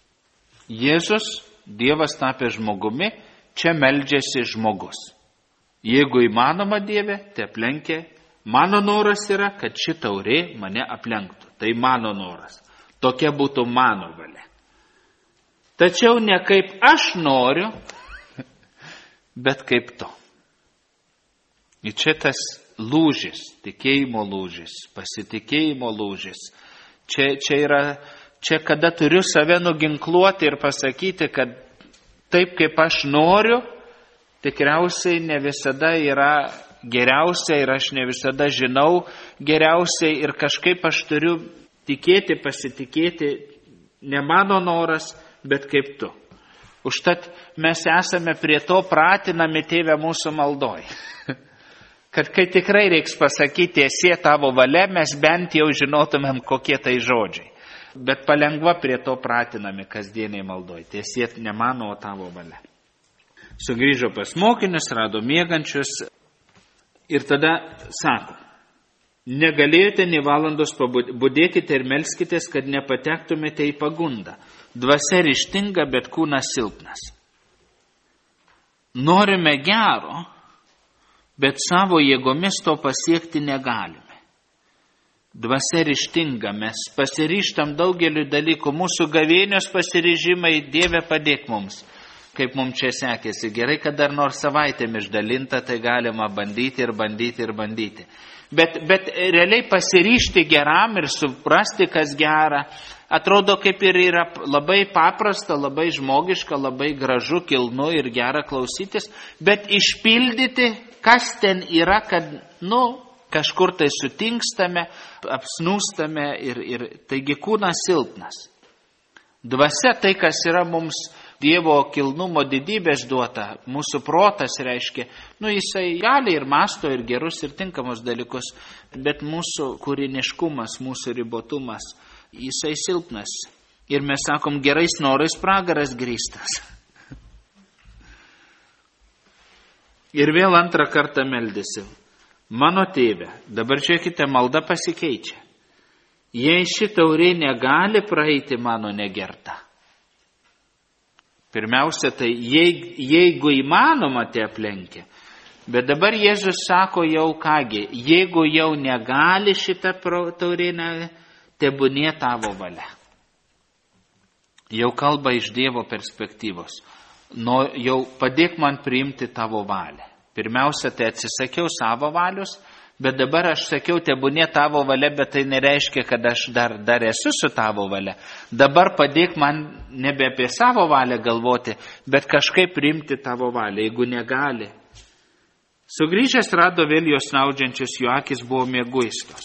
Jėzus, Dievas tapė žmogumi, čia meldžiasi žmogus. Jeigu įmanoma, Dieve, te aplenkė. Mano noras yra, kad ši taurė mane aplenktų. Tai mano noras. Tokia būtų mano valia. Tačiau ne kaip aš noriu, bet kaip to. Ir čia tas lūžis, tikėjimo lūžis, pasitikėjimo lūžis. Čia, čia yra, čia kada turiu save nuginkluoti ir pasakyti, kad taip kaip aš noriu, tikriausiai ne visada yra geriausia ir aš ne visada žinau geriausiai ir kažkaip aš turiu tikėti, pasitikėti, ne mano noras, bet kaip tu. Užtat mes esame prie to pratinami, Tėve, mūsų maldoj. Kad kai tikrai reiks pasakyti, esie tavo valia, mes bent jau žinotumėm, kokie tai žodžiai. Bet palengva prie to pratinami kasdieniai maldoj. Tiesie ne mano, o tavo valia. Sugrįžo pas mokinius, rado miegančius. Ir tada sako, negalėjote nė valandos pabudėkite ir melskitės, kad nepatektumėte į pagundą. Dvasia ryžtinga, bet kūnas silpnas. Norime gero, bet savo jėgomis to pasiekti negalime. Dvasia ryžtinga, mes pasiryžtam daugeliu dalykų. Mūsų gavėnios pasiryžimai, Dieve, padėk mums. Kaip mums čia sekėsi. Gerai, kad dar nors savaitėm išdalinta, tai galima bandyti ir bandyti ir bandyti. Bet, bet realiai pasiryžti geram ir suprasti, kas gera, atrodo kaip ir yra labai paprasta, labai žmogiška, labai gražu, kilnu ir gera klausytis, bet išpildyti, kas ten yra, kad, nu, kažkur tai sutingstame, apsnūstame ir, ir taigi kūnas silpnas. Dvasia tai, kas yra mums Dievo kilnumo didybės duota, mūsų protas reiškia, nu jisai gali ir masto ir gerus ir tinkamus dalykus, bet mūsų kūriniškumas, mūsų ribotumas, jisai silpnas. Ir mes sakom, gerais norais pragaras grįstas. Ir vėl antrą kartą meldėsi. Mano Tėve, dabar žiūrėkite, malda pasikeičia. Jei ši taurė negali praeiti mano negerta. Pirmiausia, tai jeigu įmanoma, te aplenkia. Bet dabar Jėzus sako jau kągi, jeigu jau negali šitą taurė, tebūnie tavo valia. Jau kalba iš Dievo perspektyvos. Nu, jau padėk man priimti tavo valią. Pirmiausia, tai atsisakiau savo valios, bet dabar aš sakiau, tebūnie tavo valia, bet tai nereiškia, kad aš dar, dar esu su tavo valia. Dabar padėk man nebe apie savo valią galvoti, bet kažkaip priimti tavo valią, jeigu negali. Sugrįžęs rado vėl jos snaudžiančius, jų akis buvo mieguistos.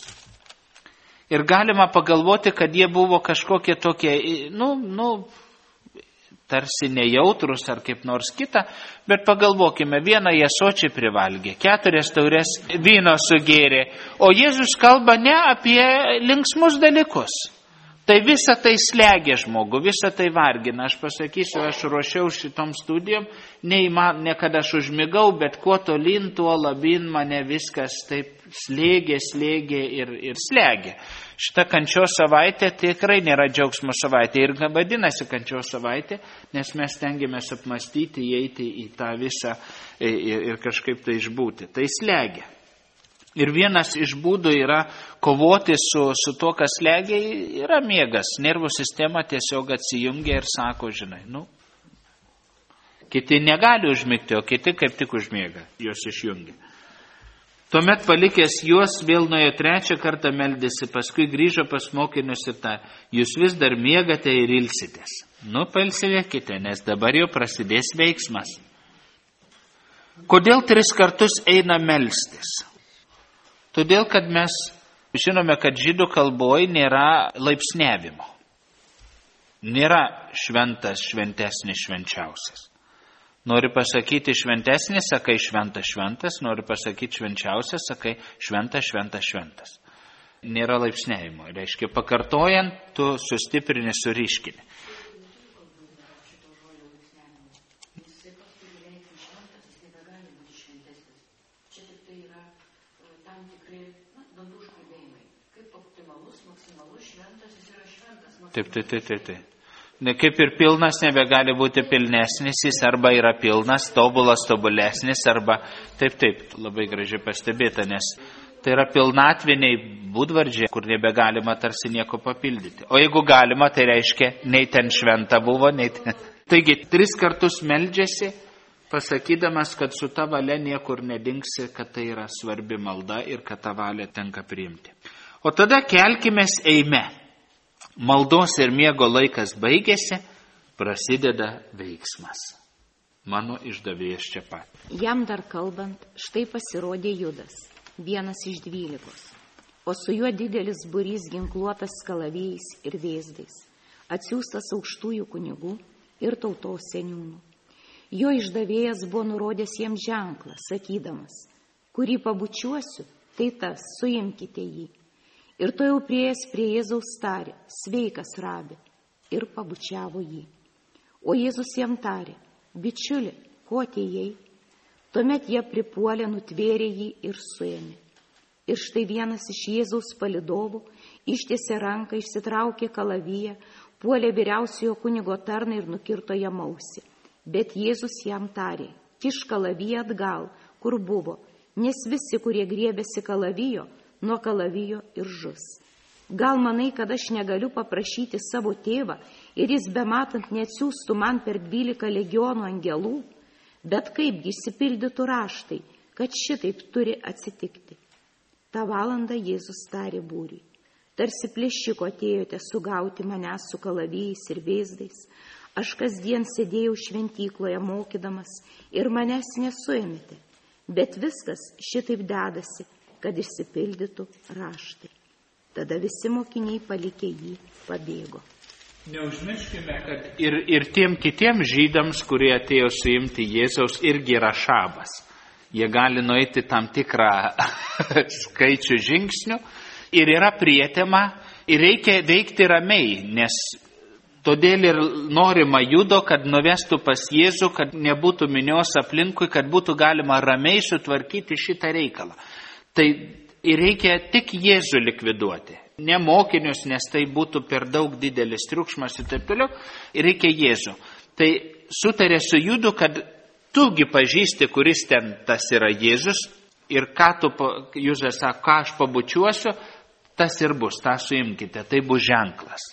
Ir galima pagalvoti, kad jie buvo kažkokie tokie, nu, nu, tarsi nejautrus ar kaip nors kita, bet pagalvokime, vieną jie sočiai privalgė, keturias taures vyno sugėrė, o Jėzus kalba ne apie linksmus dalykus. Tai visa tai slegia žmogų, visa tai vargina. Aš pasakysiu, aš ruošiau šitom studijom, ne, ne kad aš užmigau, bet kuo tolyn, tuo labin mane viskas taip slėgė, slėgė ir, ir slegia. Šita kančios savaitė tikrai nėra džiaugsmo savaitė ir vadinasi kančios savaitė, nes mes tengiamės apmastyti, įeiti į tą visą ir, ir kažkaip tai išbūti. Tai slegia. Ir vienas iš būdų yra kovoti su, su to, kas slegia, yra miegas. Nervų sistema tiesiog atsijungia ir sako, žinai, nu, kiti negali užmigti, o kiti kaip tik užmiega, juos išjungia. Tuomet palikęs juos vėl nuėjo trečią kartą meldėsi, paskui grįžo pas mokinius ir tą, jūs vis dar miegate ir ilsitės. Nu, pailsėkite, nes dabar jau prasidės veiksmas. Kodėl tris kartus eina melstis? Todėl, kad mes žinome, kad žydų kalboje nėra laipsniavimo. Nėra šventas, šventesnis, švenčiausias. Nori pasakyti šventesnis, sakai šventas, šventas. Nori pasakyti švenčiausias, sakai šventas, šventas, šventas. Nėra laipsniavimo. Reiškia, pakartojant, tu sustiprini, suriškini. Taip, taip, taip, taip, taip. Ne, kaip ir pilnas nebegali būti pilnesnis, jis arba yra pilnas, tobulas, tobulesnis, arba taip, taip, labai gražiai pastebėta, nes tai yra pilnatviniai būdvardžiai, kur nebegalima tarsi nieko papildyti. O jeigu galima, tai reiškia, nei ten šventa buvo, nei ten. Taigi, tris kartus meldžiasi, pasakydamas, kad su ta valia niekur nedingsi, kad tai yra svarbi malda ir kad tą valią tenka priimti. O tada kelkimės eime. Maldos ir miego laikas baigėsi, prasideda veiksmas. Mano išdavėjas čia pat. Jam dar kalbant, štai pasirodė Judas, vienas iš dvylikos, o su juo didelis būrys ginkluotas kalavijais ir vėzdais, atsiųstas aukštųjų kunigų ir tautos seniūnų. Jo išdavėjas buvo nurodęs jiems ženklą, sakydamas, kurį pabučiuosiu, tai tas, suimkite jį. Ir to jau prieėjęs prie Jėzaus tarė, sveikas rabi, ir pabučiavo jį. O Jėzus jam tarė, bičiuli, ko atėjai? Tuomet jie pripuolė, nutvėrė jį ir suėmė. Ir štai vienas iš Jėzaus palydovų ištiesė ranką, išsitraukė kalaviją, puolė vyriausiojo kunigo tarną ir nukirto jam ausį. Bet Jėzus jam tarė, kišk kalaviją atgal, kur buvo, nes visi, kurie griebėsi kalavijo, nuo kalavijo ir žus. Gal manai, kad aš negaliu paprašyti savo tėvą ir jis bematant neatsiųstų man per dvylika legionų angelų, bet kaipgi išsipildytų raštai, kad šitaip turi atsitikti. Ta valandą Jėzus tarė būriui, tarsi plėšiko atėjote sugauti manęs su kalavijais ir vėzdais, aš kasdien sėdėjau šventykloje mokydamas ir manęs nesuėmėte, bet viskas šitaip dedasi, kad išsipildytų raštai. Tada visi mokiniai palikę jį pabėgo. Neužmirškime, kad ir, ir tiem kitiem žydams, kurie atėjo suimti Jėzaus, irgi yra šabas. Jie gali nueiti tam tikrą skaičių žingsnių ir yra prietema ir reikia veikti ramiai, nes todėl ir norima Judo, kad nuvestų pas Jėzų, kad nebūtų minios aplinkui, kad būtų galima ramiai sutvarkyti šitą reikalą. Tai ir reikia tik Jėzų likviduoti, ne mokinius, nes tai būtų per daug didelis triukšmas ir taip toliau, ir reikia Jėzų. Tai sutarė su Judu, kad tugi pažįsti, kuris ten tas yra Jėzus, ir ką tu, Juzas sako, ką aš pabučiuosiu, tas ir bus, tą suimkite, tai bus ženklas.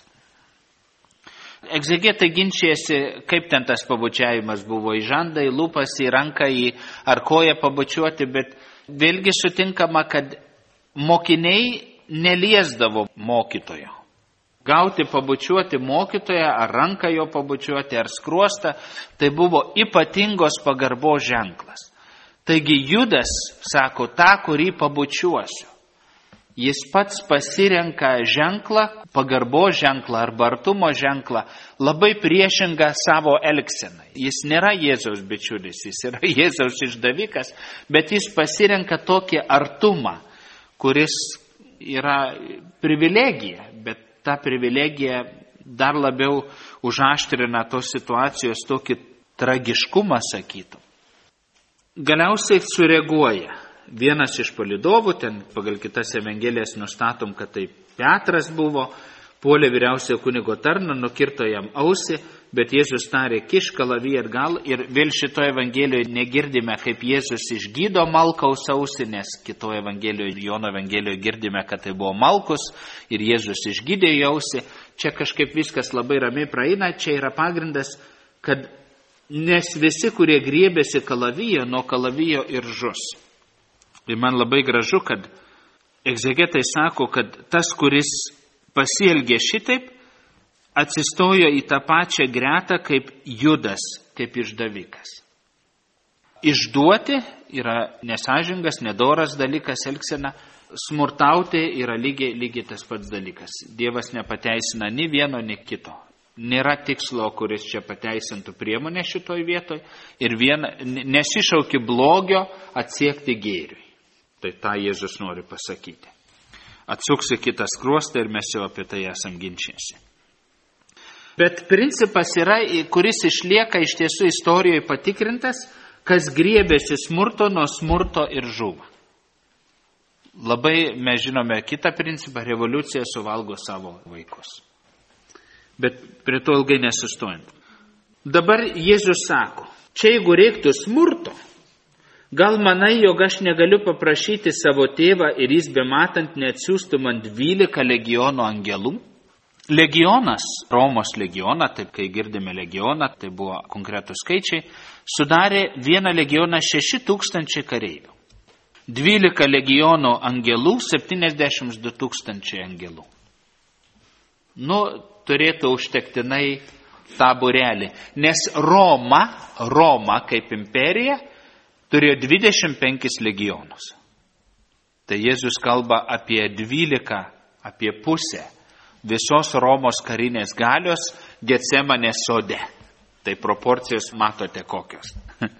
Egzegetai ginčijasi, kaip ten tas pabučiavimas buvo, į žandą, į lūpas, į ranką, į ar koją pabučiuoti, bet vėlgi sutinkama, kad mokiniai neliesdavo mokytojo. Gauti pabučiuoti mokytoją, ar ranką jo pabučiuoti, ar skruostą, tai buvo ypatingos pagarbos ženklas. Taigi Judas sako, tą, kurį pabučiuosiu. Jis pats pasirenka ženklą, pagarbo ženklą arba artumo ženklą, labai priešingą savo elgsenai. Jis nėra Jėzaus bičiulis, jis yra Jėzaus išdavikas, bet jis pasirenka tokį artumą, kuris yra privilegija, bet ta privilegija dar labiau užaštrina tos situacijos tokį tragiškumą, sakytum. Galiausiai sureaguoja. Vienas iš palydovų, ten pagal kitas evangelijas nustatom, kad tai Petras buvo, puolė vyriausiojo kunigo tarną, nukirto jam ausį, bet Jėzus tarė, kiš kalaviją atgal, ir vėl šitoje evangelijoje negirdime, kaip Jėzus išgydo Malkaus ausį, nes kitoje evangelijoje, Jono evangelijoje girdime, kad tai buvo Malkus ir Jėzus išgydė jo ausį. Čia kažkaip viskas labai ramiai praeina, čia yra pagrindas, kad nes visi, kurie griebėsi kalavijo, nuo kalavijo ir žus. Ir man labai gražu, kad egzegetai sako, kad tas, kuris pasielgė šitaip, atsistojo į tą pačią gretą kaip Judas, kaip išdavikas. Išduoti yra nesažingas, nedoras dalykas, elgsena, smurtauti yra lygiai, lygiai tas pats dalykas. Dievas nepateisina nei vieno, nei kito. Nėra tikslo, kuris čia pateisintų priemonę šitoj vietoj ir viena, nesišauki blogio atsiekti gėriui. Tai tą Jėzus nori pasakyti. Atsuksi kitą skruostą ir mes jau apie tai esam ginčiasi. Bet principas yra, kuris išlieka iš tiesų istorijoje patikrintas, kas griebėsi smurto nuo smurto ir žuva. Labai mes žinome kitą principą, revoliucija suvalgo savo vaikus. Bet prie to ilgai nesustojant. Dabar Jėzus sako, čia jeigu reiktų smurto, gal manai, jog aš negaliu paprašyti savo tėvą ir jis bematant neatsiųstų man dvylika legionų angelų? Legionas, Romos legioną, taip kai girdime legioną, tai buvo konkretus skaičiai, sudarė vieną legioną šeši tūkstančiai kareivių. Dvylika legionų angelų, septyniasdešimt du tūkstančiai angelų. Nu, turėtų užtektinai tą būrelį, nes Roma, Roma kaip imperija, turėjo dvidešimt penkis legionus. Tai Jėzus kalba apie dvylika, apie pusę visos Romos karinės galios Getsemanės sode. Tai proporcijos matote kokios.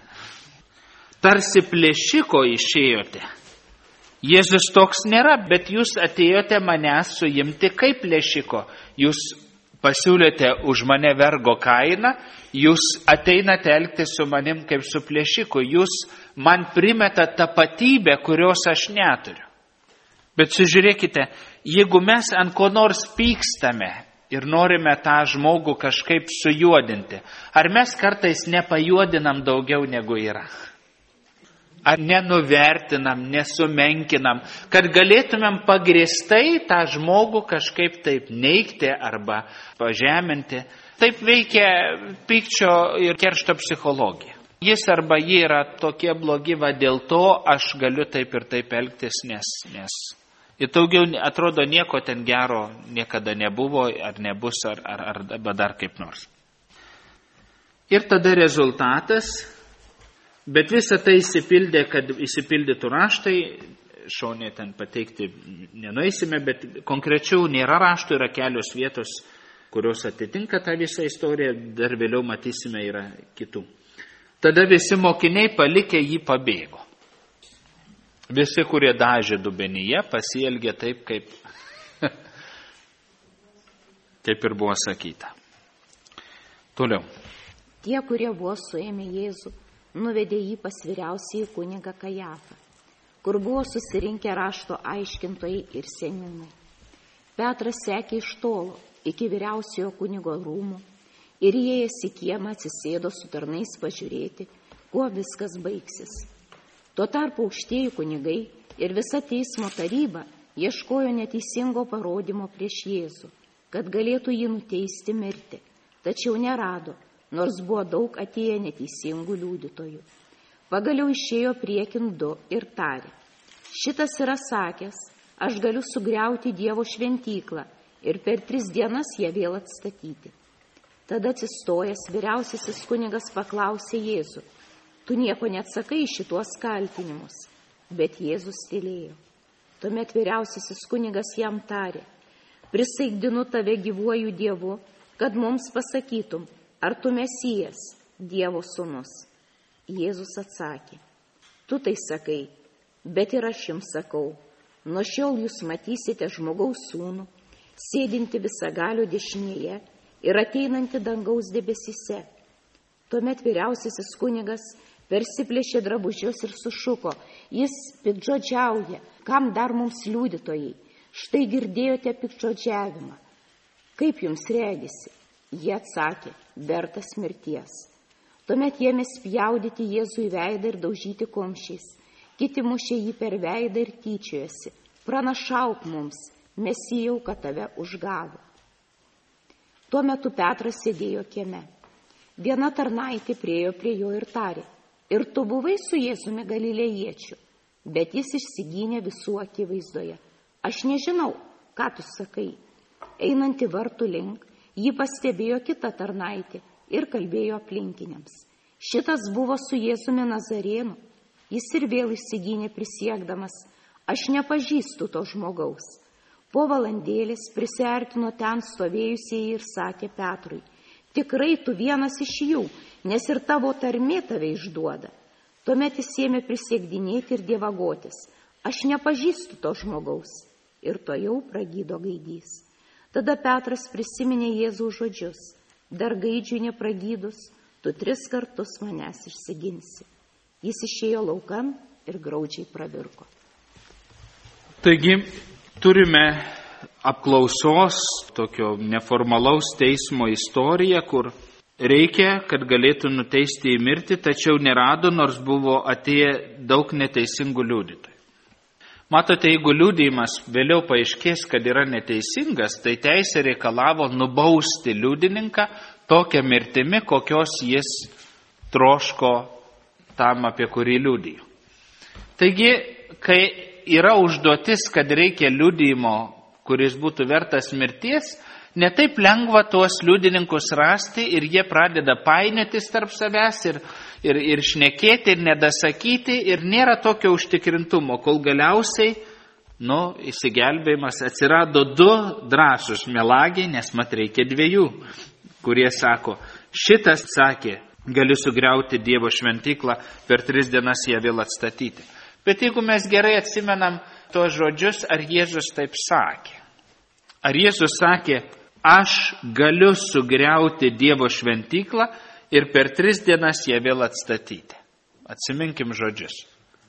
Tarsi plėšiko išėjote. Jėzus toks nėra, bet jūs atėjote manęs suimti kaip plėšiko. Jūs pasiūlėte už mane vergo kainą, jūs ateinate elgti su manim kaip su plėšiku, jūs man primeta tapatybę, kurios aš neturiu. Bet sužiūrėkite, jeigu mes ant ko nors pykstame ir norime tą žmogų kažkaip sujuodinti, ar mes kartais nepajuodinam daugiau negu yra? Ar nenuvertinam, nesumenkinam, kad galėtumėm pagrįstai tą žmogų kažkaip taip neigti arba pažeminti. Taip veikia pykčio ir keršto psichologija. Jis arba jie yra tokie blogi, va dėl to aš galiu taip ir taip elgtis, nes, nes. Ir daugiau atrodo nieko ten gero niekada nebuvo, ar nebus, ar, ar, ar dar kaip nors. Ir tada rezultatas. Bet visą tai įsipildė, kad įsipildytų raštai, šonė ten pateikti nenueisime, bet konkrečiau nėra raštų, yra kelios vietos, kurios atitinka tą visą istoriją, dar vėliau matysime yra kitų. Tada visi mokiniai palikę jį pabėgo. Visi, kurie dažė dubenyje, pasielgė taip, kaip, kaip ir buvo sakyta. Toliau. Tie, kurie buvo suėmę Jėzų, nuvedė jį pas vyriausiąjį kunigą Kajafą, kur buvo susirinkę rašto aiškintojai ir seniūnai. Petras sekė iš tolo iki vyriausiojo kunigo rūmų ir įėjęs į kiemą atsisėdo su tarnais pažiūrėti, kuo viskas baigsis. Tuo tarpu aukštieji kunigai ir visa teismo taryba ieškojo neteisingo parodymo prieš Jėzų, kad galėtų jį nuteisti mirti, tačiau nerado, nors buvo daug atėję neteisingų liudytojų. Pagaliau išėjo priekin du ir tarė, šitas yra sakęs, aš galiu sugriauti Dievo šventyklą ir per tris dienas ją vėl atstatyti. Tada atsistojęs vyriausiasis kunigas paklausė Jėzų, tu nieko neatsakai šituos kaltinimus, bet Jėzus tylėjo. Tuomet vyriausiasis kunigas jam tarė: prisaikdinu tave gyvuoju Dievu, kad mums pasakytum, ar tu Mesijas, Dievo sūnus. Jėzus atsakė: tu tai sakai, bet ir aš jums sakau, nuo šiol jūs matysite žmogaus sūnų, sėdinti visagalio dešinėje ir ateinantį dangaus debesyse. Tuomet vyriausiasis kunigas persiplėšė drabužius ir sušuko: jis piktžodžiauja, kam dar mums liudytojai? Štai girdėjote piktžodžiavimą. Kaip jums regisi? Jie atsakė: vertas mirties. Tuomet ėmė spjaudyti Jėzų į veidą ir daužyti kumščiais. Kiti mušė jį per veidą ir tyčiojosi: pranašauk mums, Mesijau, kad tave užgavo. Tuo metu Petras sėdėjo kieme. Viena tarnaitė priėjo prie jo ir tarė: ir tu buvai su Jėzumi Galilėjiečiu? Bet jis išsigynė visų akivaizdoje: aš nežinau, ką tu sakai. Einanti vartų link, jį pastebėjo kita tarnaitė ir kalbėjo aplinkiniams: šitas buvo su Jėzumi Nazarėnu. Jis ir vėl išsigynė prisiekdamas: aš nepažįstu to žmogaus. Po valandėlės prisiartino ten stovėjusieji ir sakė Petrui: tikrai tu vienas iš jų, nes ir tavo tarmė tave išduoda. Tuomet jis ėmė prisiekdinėti ir dievagotis: aš nepažįstu to žmogaus. Ir to jau pragydo gaidys. Tada Petras prisiminė Jėzaus žodžius: dar gaidžiui nepragydus, tu tris kartus manęs išsiginsi. Jis išėjo laukan ir graudžiai pravirko. Taigi, turime apklausos, tokio neformalaus teismo istoriją, kur reikia, kad galėtų nuteisti į mirtį, tačiau nerado, nors buvo atėję daug neteisingų liudytojų. Matote, jeigu liudijimas vėliau paaiškės, kad yra neteisingas, tai teisė reikalavo nubausti liudininką tokią mirtimi, kokios jis troško tam, apie kurį liudijo. Taigi, kai yra užduotis, kad reikia liudijimo, kuris būtų vertas mirties, netaip lengva tuos liudininkus rasti ir jie pradeda painiotis tarp savęs ir, ir, ir šnekėti ir nedasakyti ir nėra tokio užtikrintumo, kol galiausiai, nu, įsigelbėjimas atsirado du drąsūs melagiai, nes mat reikia dviejų, kurie sako: šitas sakė, galiu sugriauti Dievo šventyklą, per tris dienas ją vėl atstatyti. Bet jeigu mes gerai atsimenam tos žodžius, ar Jėzus taip sakė? Ar Jėzus sakė: aš galiu sugriauti Dievo šventyklą ir per tris dienas ją vėl atstatyti? Atsiminkim žodžius.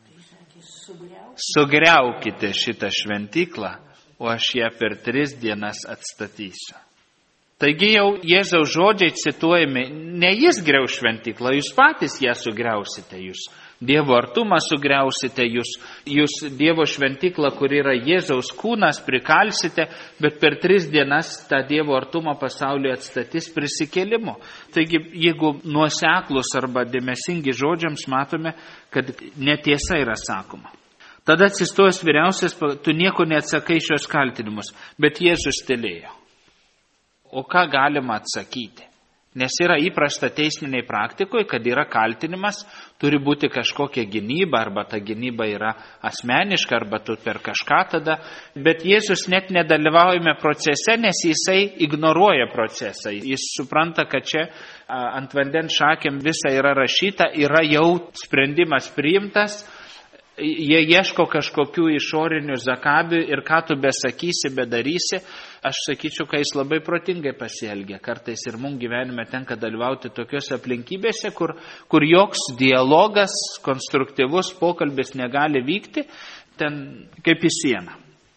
Sugriaukite šitą šventyklą, o aš ją per tris dienas atstatysiu. Taigi jau Jėzaus žodžiai cituojami, ne jis griaus šventyklą, jūs patys ją sugriausite, jūs Dievo artumą sugriausite, jūs, jūs Dievo šventyklą, kur yra Jėzaus kūnas, prikalsite, bet per tris dienas tą Dievo artumą pasaulyje atstatys prisikėlimu. Taigi, jeigu nuoseklus arba dėmesingi žodžiams, matome, kad netiesa yra sakoma. Tada atsistojęs vyriausias, tu nieko neatsakai šios kaltinimus, bet Jėzus tylėjo. O ką galima atsakyti? Nes yra įprasta teisminiai praktikoje, kad yra kaltinimas, turi būti kažkokia gynyba, arba ta gynyba yra asmeniška, arba tu per kažką tada. Bet Jėzus net nedalyvaujame procese, nes jisai ignoruoja procesą. Jis supranta, kad čia ant vandens šakėm visa yra rašyta, yra jau sprendimas priimtas. Jie ieško kažkokių išorinių zakabių ir ką tu besakysi, bedarysi. Aš sakyčiau, kad jis labai protingai pasielgia. Kartais ir mums gyvenime tenka dalyvauti tokiose aplinkybėse, kur, kur joks dialogas, konstruktyvus pokalbis negali vykti, ten kaip į sieną.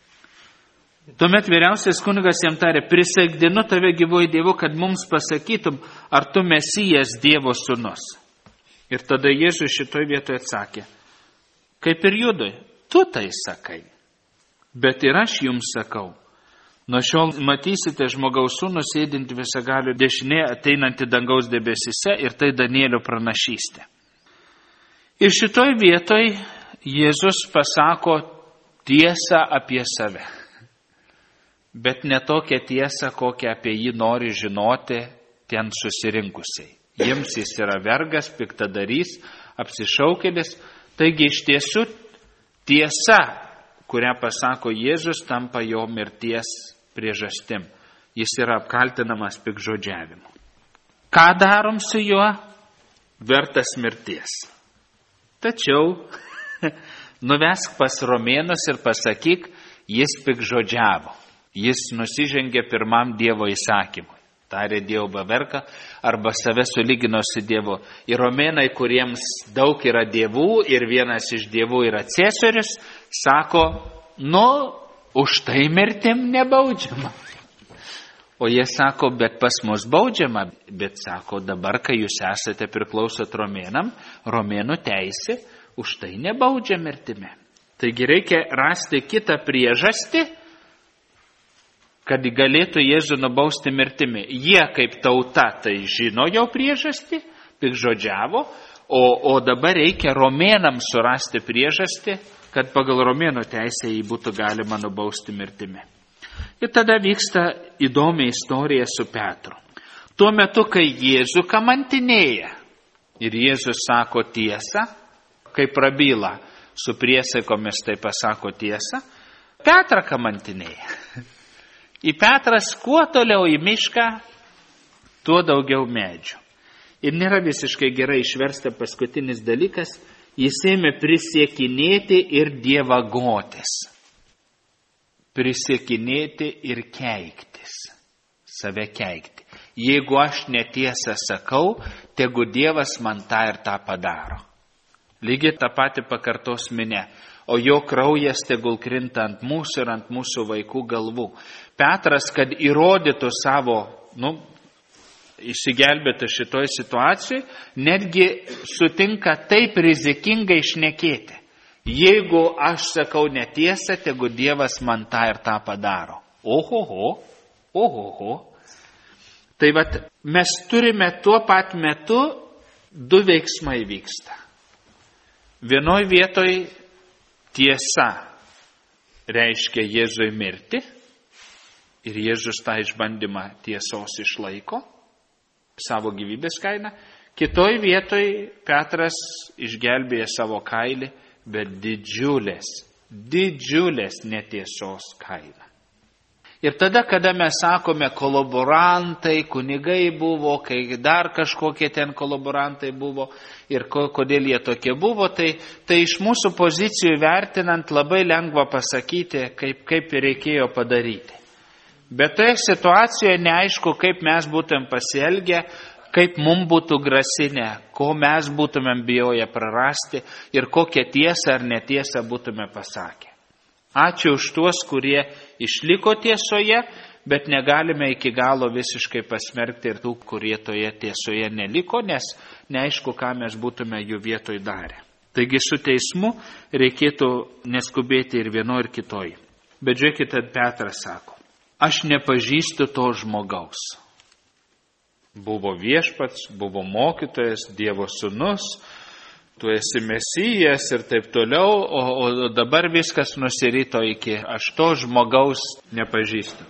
Tuomet vyriausias kunigas jam tarė: prisaikdinu tave gyvuoju Dievu, kad mums pasakytum, ar tu Mesijas, Dievo sūnus. Ir tada Jėzus šitoj vietoje atsakė: kaip ir Judui, tu tai sakai, bet ir aš jums sakau. Nuo šiol matysite žmogaus sūnų sėdinti visagalio dešinėje, ateinantį dangaus debesise, ir tai Danielio pranašystė. Ir šitoj vietoj Jėzus pasako tiesą apie save. Bet ne tokią tiesą, kokią apie jį nori žinoti ten susirinkusiai. Jiems jis yra vergas, piktadarys, apsišaukėlis. Taigi iš tiesų tiesa, kurią pasako Jėzus, tampa jo mirties priežastim. Jis yra apkaltinamas piktžodžiavimu. Ką darom su juo? Vertas mirties. Tačiau nuvesk pas romėnus ir pasakyk, jis piktžodžiavo. Jis nusižengė pirmam Dievo įsakymui. Tarė Dievo baverka arba save sulygino su Dievu. Ir romėnai, kuriems daug yra dievų ir vienas iš dievų yra Ciesorius, sako, nu, už tai mirtim nebaudžiama. O jie sako, bet pas mus baudžiama. Bet sako, dabar, kai jūs esate priklausot romėnam, romėnų teisė, už tai nebaudžia mirtimi. Taigi reikia rasti kitą priežastį, kad galėtų Jėzų nubausti mirtimi. Jie kaip tauta tai žino jau priežastį, piktžodžiavo, o, o dabar reikia romėnam surasti priežastį, kad pagal romėnų teisę jį būtų galima nubausti mirtimi. Ir tada vyksta įdomi istorija su Petru. Tuo metu, kai Jėzų kamantinėja ir Jėzus sako tiesą, kai prabyla su priesaikomis, tai pasako tiesą, Petrą kamantinėja. Į Petras kuo toliau į mišką, tuo daugiau medžių. Ir nėra visiškai gerai išversta paskutinis dalykas, jis ėmė prisiekinėti ir dievagotis. Prisiekinėti ir keiktis. Save keikti. Jeigu aš netiesą sakau, tegu Dievas man tą ir tą padaro. Lygiai tą patį pakartos minė. O jo kraujas tegul krinta ant mūsų ir ant mūsų vaikų galvų. Petras, kad įrodytų savo, nu, išsigelbėtų šitoj situacijai, netgi sutinka taip rizikingai šnekėti. Jeigu aš sakau netiesą, tegu Dievas man tą ir tą padaro. Ohoho, ohoho. Tai vat, mes turime tuo pat metu du veiksmai vyksta. Vienoj vietoj tiesa reiškia Jėzui mirti ir Jėzus tą išbandymą tiesos išlaiko savo gyvybės kainą. Kitoj vietoj Petras išgelbėja savo kailį, bet didžiulės, didžiulės netiesos kainą. Ir tada, kada mes sakome kolaborantai, kunigai buvo, kai dar kažkokie ten kolaborantai buvo ir ko, kodėl jie tokie buvo, tai, tai iš mūsų pozicijų vertinant labai lengva pasakyti, kaip, kaip reikėjo padaryti. Bet toje situacijoje neaišku, kaip mes būtum pasielgę, kaip mums būtų grasinę, ko mes būtumėm bijoję prarasti ir kokią tiesą ar netiesą būtume pasakę. Ačiū už tuos, kurie išliko tiesoje, bet negalime iki galo visiškai pasmerkti ir tų, kurie toje tiesoje neliko, nes neaišku, ką mes būtume jų vietoj darę. Taigi su teismu reikėtų neskubėti ir vieno ir kitoj. Bet žiūrėkite, Petras sako, aš nepažįstu to žmogaus. Buvo viešpats, buvo mokytojas, Dievo sūnus, tu esi Mesijas ir taip toliau, o, o dabar viskas nusirito iki aš to žmogaus nepažįstu.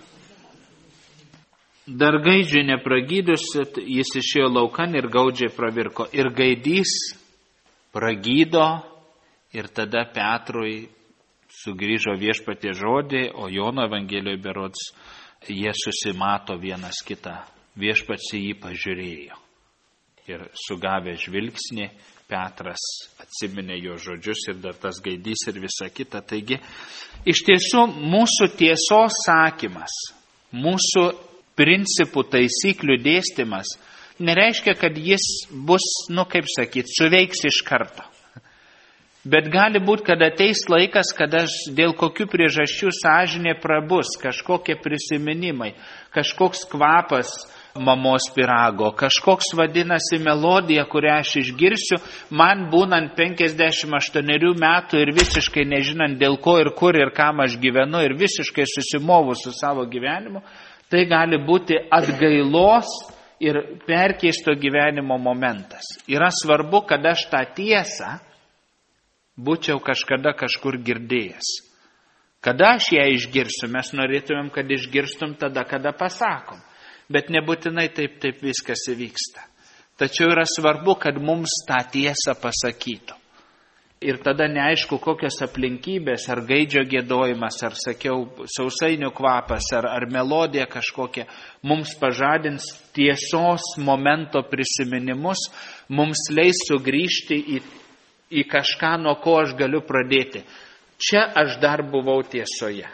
Dar gaidžiui nepragydus, jis išėjo laukan ir gaudžiai pravirko. Ir gaidys pragydo ir tada Petrui sugrįžo viešpatie žodį, o Jono Evangelijoje berods jie susimato vienas kitą. Viešpats į jį pažiūrėjo. Ir sugavę žvilgsnį, Petras atsiminė jo žodžius ir dar tas gaidys ir visa kita. Taigi, iš tiesų, mūsų tiesos sakymas, mūsų principų taisyklių dėstymas nereiškia, kad jis bus, nu kaip sakyt, suveiks iš karto. Bet gali būti, kad ateis laikas, kada dėl kokių priežasčių sąžinė prabus, kažkokie prisiminimai, kažkoks kvapas mamos pyrago, kažkoks vadinasi melodija, kurią aš išgirsiu, man būnant penkiasdešimt aštuonerių metų ir visiškai nežinant dėl ko ir kur ir kam aš gyvenu ir visiškai susimovus su savo gyvenimu, tai gali būti atgailos ir perkeisto gyvenimo momentas. Yra svarbu, kad aš tą tiesą būčiau kažkada kažkur girdėjęs. Kada aš ją išgirsiu, mes norėtumėm, kad išgirstum tada, kada pasakom. Bet nebūtinai taip, taip viskas įvyksta. Tačiau yra svarbu, kad mums tą tiesą pasakytų. Ir tada neaišku, kokios aplinkybės, ar gaidžio giedojimas, ar, sakiau, sausainių kvapas, ar, ar melodija kažkokia, mums pažadins tiesos momento prisiminimus, mums leis sugrįžti į, į kažką, nuo ko aš galiu pradėti. Čia aš dar buvau tiesoje.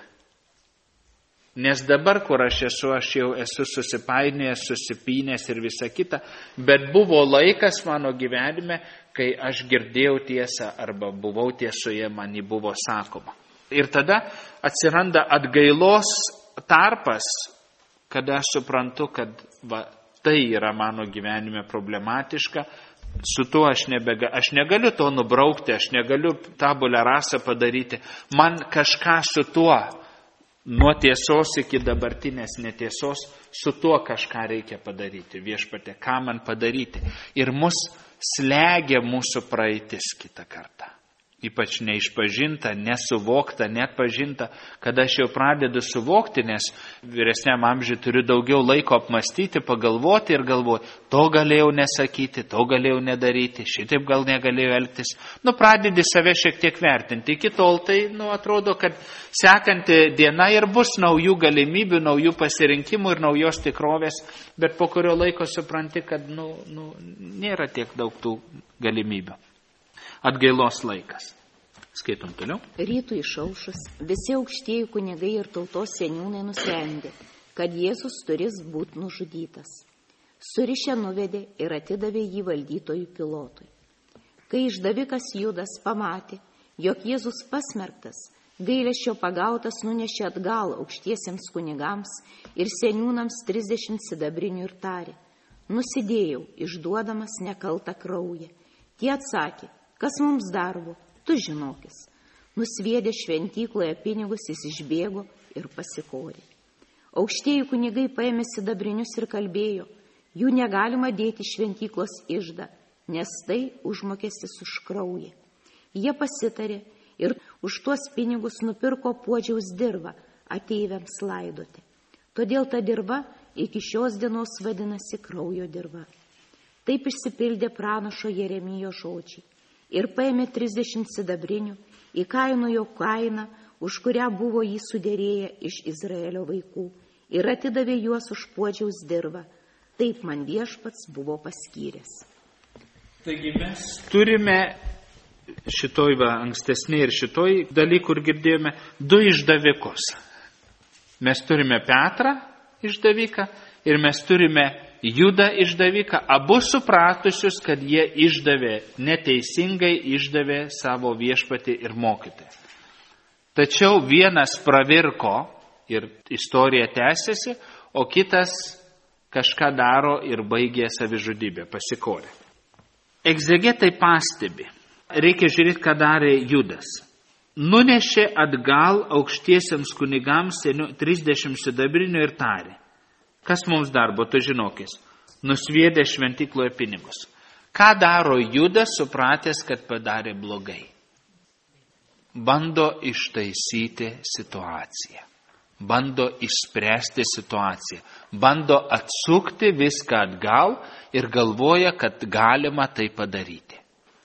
Nes dabar, kur aš esu, aš jau esu susipainėjęs, susipynęs ir visa kita, bet buvo laikas mano gyvenime, kai aš girdėjau tiesą arba buvau tiesoje, man jį buvo sakoma. Ir tada atsiranda atgailos tarpas, kada aš suprantu, kad va, tai yra mano gyvenime problematiška, su tuo aš nebega, aš negaliu to nubraukti, aš negaliu tabulę rasą padaryti, man kažką su tuo, nuo tiesos iki dabartinės netiesos, su tuo kažką reikia padaryti. Viešpatie, ką man padaryti? Ir mus slegia mūsų praeitis kitą kartą. Ypač neišpažinta, nesuvokta, neatpažinta, kada aš jau pradedu suvokti, nes vyresniam amžiui turiu daugiau laiko apmastyti, pagalvoti ir galvoti, to galėjau nesakyti, to galėjau nedaryti, šitaip gal negalėjau elgtis. Nu, pradedi save šiek tiek vertinti. Iki tol tai, nu, atrodo, kad sekanti diena ir bus naujų galimybių, naujų pasirinkimų ir naujos tikrovės, bet po kurio laiko supranti, kad, nu, nu, nėra tiek daug tų galimybių. Atgailos laikas. Skaitom toliau. Rytui išaušus, visi aukštieji kunigai ir tautos seniūnai nusprendė, kad Jėzus turės būti nužudytas. Surišę nuvedė ir atidavė jį valdytojui Pilotui. Kai išdavikas Judas pamatė, jog Jėzus pasmerktas, gailesčio pagautas nunešė atgal aukštiesiems kunigams ir seniūnams trisdešimt sidabrinių ir tarė, nusidėjau, išduodamas nekaltą kraują. Tie atsakė, kas mums darbo, tu žinokis. Nusviedė šventykloje pinigus, jis išbėgo ir pasikorė. Aukštieji kunigai paėmė sidabrinius ir kalbėjo, jų negalima dėti šventyklos iždą, nes tai užmokestis už kraują. Jie pasitarė ir už tuos pinigus nupirko puodžiaus dirvą ateiviams laidoti. Todėl ta dirva iki šios dienos vadinasi kraujo dirva. Taip išsipildė pranašo Jeremijo žodžiai. Ir paėmė trisdešimt sidabrinių, įkainojo kainą, už kurią buvo jį sudėrėję iš Izraelio vaikų, ir atidavė juos už puodžiaus dirvą. Taip man viešpats buvo paskyręs. Taigi mes turime šitoj va, ankstesnė ir šitoj daly, kur girdėjome, du išdavikus. Mes turime Petrą išdaviką ir mes turime Judą išdaviką, abu supratusius, kad jie išdavė, neteisingai išdavė savo viešpatį ir mokytoją. Tačiau vienas pravirko ir istorija tęsiasi, o kitas kažką daro ir baigė savižudybę, pasikorė. Egzegetai pastebi, reikia žiūrėti, ką darė Judas. Nunešė atgal aukštiesiems kunigams trisdešimt sidabrinių ir tarė, kas mums darbo, tu žinokis, nusviedė šventykloje pinigus. Ką daro Judas, supratęs, kad padarė blogai? Bando ištaisyti situaciją. Bando išspręsti situaciją. Bando atsukti viską atgal ir galvoja, kad galima tai padaryti.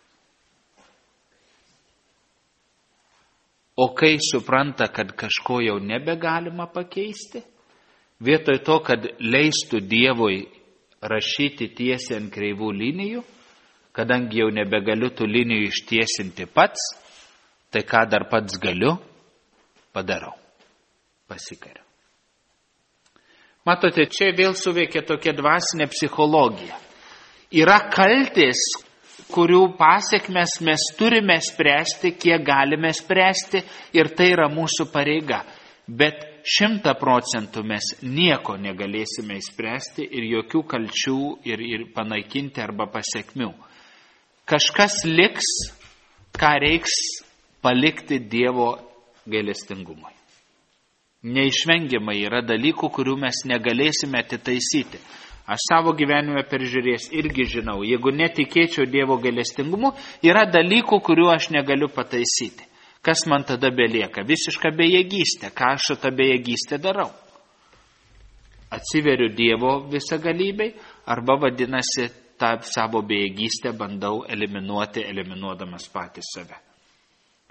O kai supranta, kad kažko jau nebegalima pakeisti, vietoj to, kad leistų Dievui rašyti tiesiai ant kreivų linijų, kadangi jau nebegaliu tų linijų ištiesinti pats, tai ką dar pats galiu, padarau, pasikariu. Matote, čia vėl suveikia tokia dvasinė psichologija. Yra kaltės, kurių pasiekmes mes turime spręsti, kiek galime spręsti, ir tai yra mūsų pareiga. Bet šimta procentų mes nieko negalėsime įspręsti ir jokių kalčių ir, ir panaikinti arba pasiekmių. Kažkas liks, ką reiks palikti Dievo gailestingumui. Neišvengiamai yra dalykų, kurių mes negalėsime atitaisyti. Aš savo gyvenime peržiūrės irgi žinau, jeigu netikėčiau Dievo gailestingumu, yra dalykų, kurių aš negaliu pataisyti. Kas man tada belieka? Visiška bejėgystė. Ką aš su ta bejėgystė darau? Atsiveriu Dievo visagalybei, arba vadinasi, tą savo bejėgystę bandau eliminuoti, eliminuodamas patį save.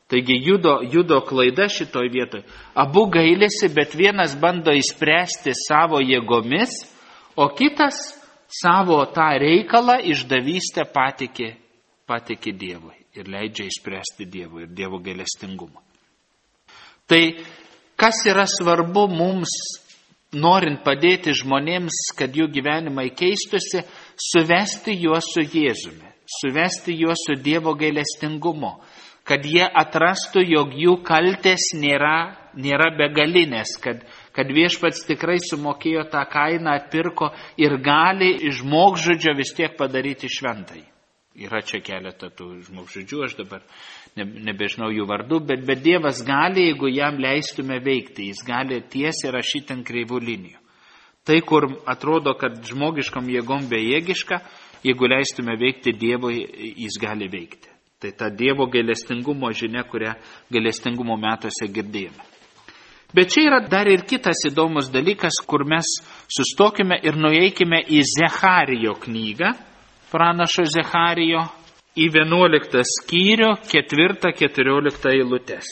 Taigi judo, judo klaida šitoj vietoj. Abu gailisi, bet vienas bando įspręsti savo jėgomis, o kitas savo tą reikalą išdavystę patikė, patikė Dievui ir leidžia įspręsti Dievui ir Dievo gailestingumą. Tai kas yra svarbu mums, norint padėti žmonėms, kad jų gyvenimai keistusi, suvesti juos su Jėzumi, suvesti juos su Dievo gailestingumu, kad jie atrastų, jog jų kaltės nėra, nėra begalinės, kad, kad viešpats tikrai sumokėjo tą kainą, atpirko ir gali iš žmogžudžio vis tiek padaryti šventai. Yra čia keletą tų žmogžudžių, aš dabar ne, nebežinau jų vardų, bet, bet Dievas gali, jeigu jam leistume veikti, jis gali tiesiai rašyti ant kreivų linijų. Tai, kur atrodo, kad žmogiškom jėgom bejėgiška, jeigu leistume veikti Dievui, jis gali veikti. Tai ta Dievo gailestingumo žinia, kurią gailestingumo metuose girdėjome. Bet čia yra dar ir kitas įdomus dalykas, kur mes sustokime ir nueikime į Zecharijo knygą, pranašo Zecharijo, į vienuoliktą skyrių, ketvirtą, keturioliktą eilutes.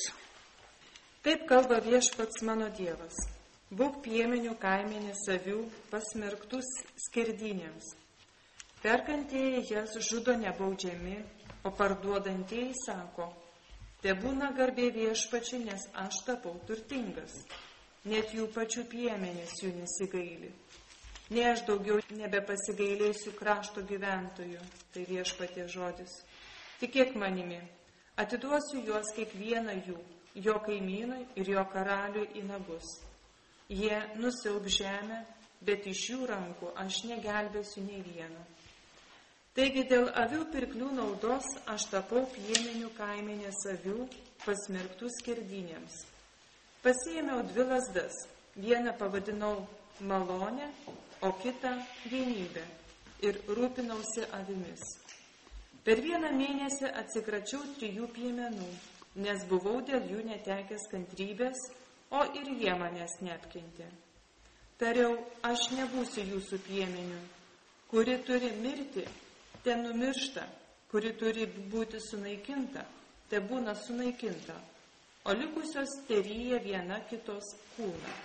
Taip kalba viešpats mano Dievas. Būk piemenių kaimenės avių pasmerktus skerdynėms. Perkantieji jas žudo nebaudžiami, o parduodantieji sako, te būna garbė viešpačiui, nes aš tapau turtingas. Net jų pačių piemenys jų nesigaili. Ne aš daugiau nebepasigailėsiu krašto gyventojų, tai viešpatie žodis. Tikėk manimi, atiduosiu juos kiekvieną jų, jo kaimynui ir jo karaliui į nagus. Jie nusiaub žemę, bet iš jų rankų aš negelbėsiu nei vieno. Taigi dėl avių pirklių naudos aš tapau piemenių kaimenės avių pasmerktų skerdynėms. Pasiėmiau dvi lazdas, vieną pavadinau malonę, o kitą vienybę ir rūpinausi avimis. Per vieną mėnesį atsikračiau trijų piemenų, nes buvau dėl jų netekęs kantrybės, o ir jie manęs neapkentė. Tariau, aš nebūsiu jūsų piemenių, kuri turi mirti, te numiršta, kuri turi būti sunaikinta, te būna sunaikinta, o likusios teryja viena kitos kūną.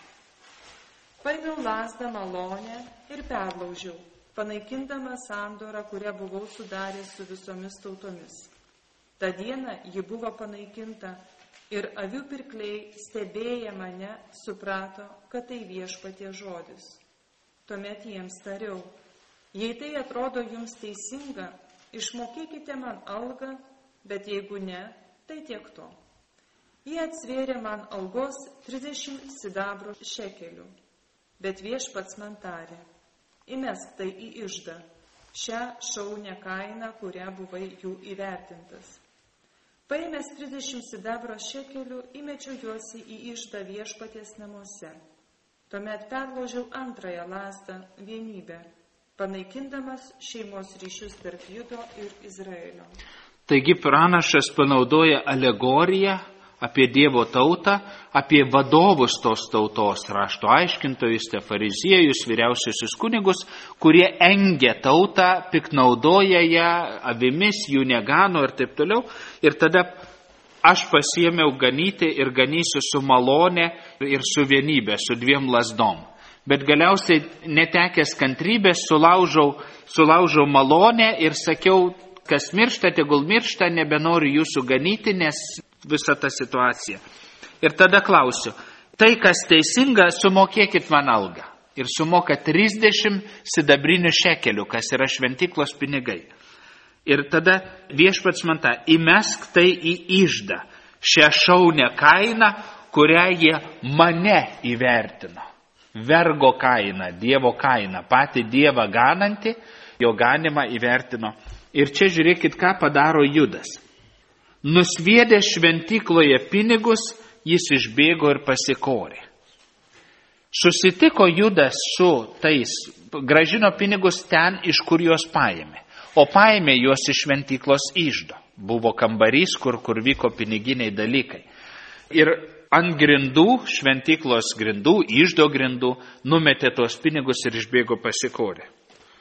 Paėmiau lazdą malonę ir perlaužiau, panaikindama sandorą, kurią buvau sudaręs su visomis tautomis. Ta diena ji buvo panaikinta ir avių pirkliai, stebėję mane, suprato, kad tai viešpatie žodis. Tuomet jiems tariau, jei tai atrodo jums teisinga, išmokėkite man algą, bet jeigu ne, tai tiek to. Jie atsvėrė man algos trisdešimt sidabro šekelių, bet viešpats man tarė, įmesk tai į iždą, šią šaunę kainą, kurią buvai jų įvertintas. Paėmęs trisdešimt sidabro šekelių, įmečiau juos į iždą viešpaties namuose. Tuomet perložiau antrąją lazdą vienybę, panaikindamas šeimos ryšius tarp Judo ir Izraelio. Taigi pranašas panaudoja alegoriją apie Dievo tautą, apie vadovus tos tautos, rašto aiškintojus, fariziejus, vyriausiusius kunigus, kurie engia tautą, piknaudoja ją avimis, jų negano ir taip toliau. Ir tada aš pasiėmiau ganyti ir ganysiu su malonė ir su vienybė, su dviem lazdom. Bet galiausiai netekęs kantrybės sulaužau, sulaužau malonę ir sakiau, kas miršta, tegul miršta, nebenoriu jūsų ganyti, nes visa ta situacija. Ir tada klausiu, tai kas teisinga, sumokėkit man algą. Ir sumoka trisdešimt sidabrinių šekelių, kas yra šventyklos pinigai. Ir tada viešpats man tą, įmesk tai į iždą, šią šaunę kainą, kurią jie mane įvertino. Vergo kaina, Dievo kaina, patį Dievą ganantį, jo ganimą įvertino. Ir čia žiūrėkit, ką padaro Judas. Nusviedė šventykloje pinigus, jis išbėgo ir pasikorė. Susitiko Judas su tais, grąžino pinigus ten, iš kur juos paėmė. O paėmė juos iš šventyklos iždo. Buvo kambarys, kur, kur vyko piniginiai dalykai. Ir ant grindų, šventyklos grindų, iždo grindų, numetė tuos pinigus ir išbėgo pasikorė.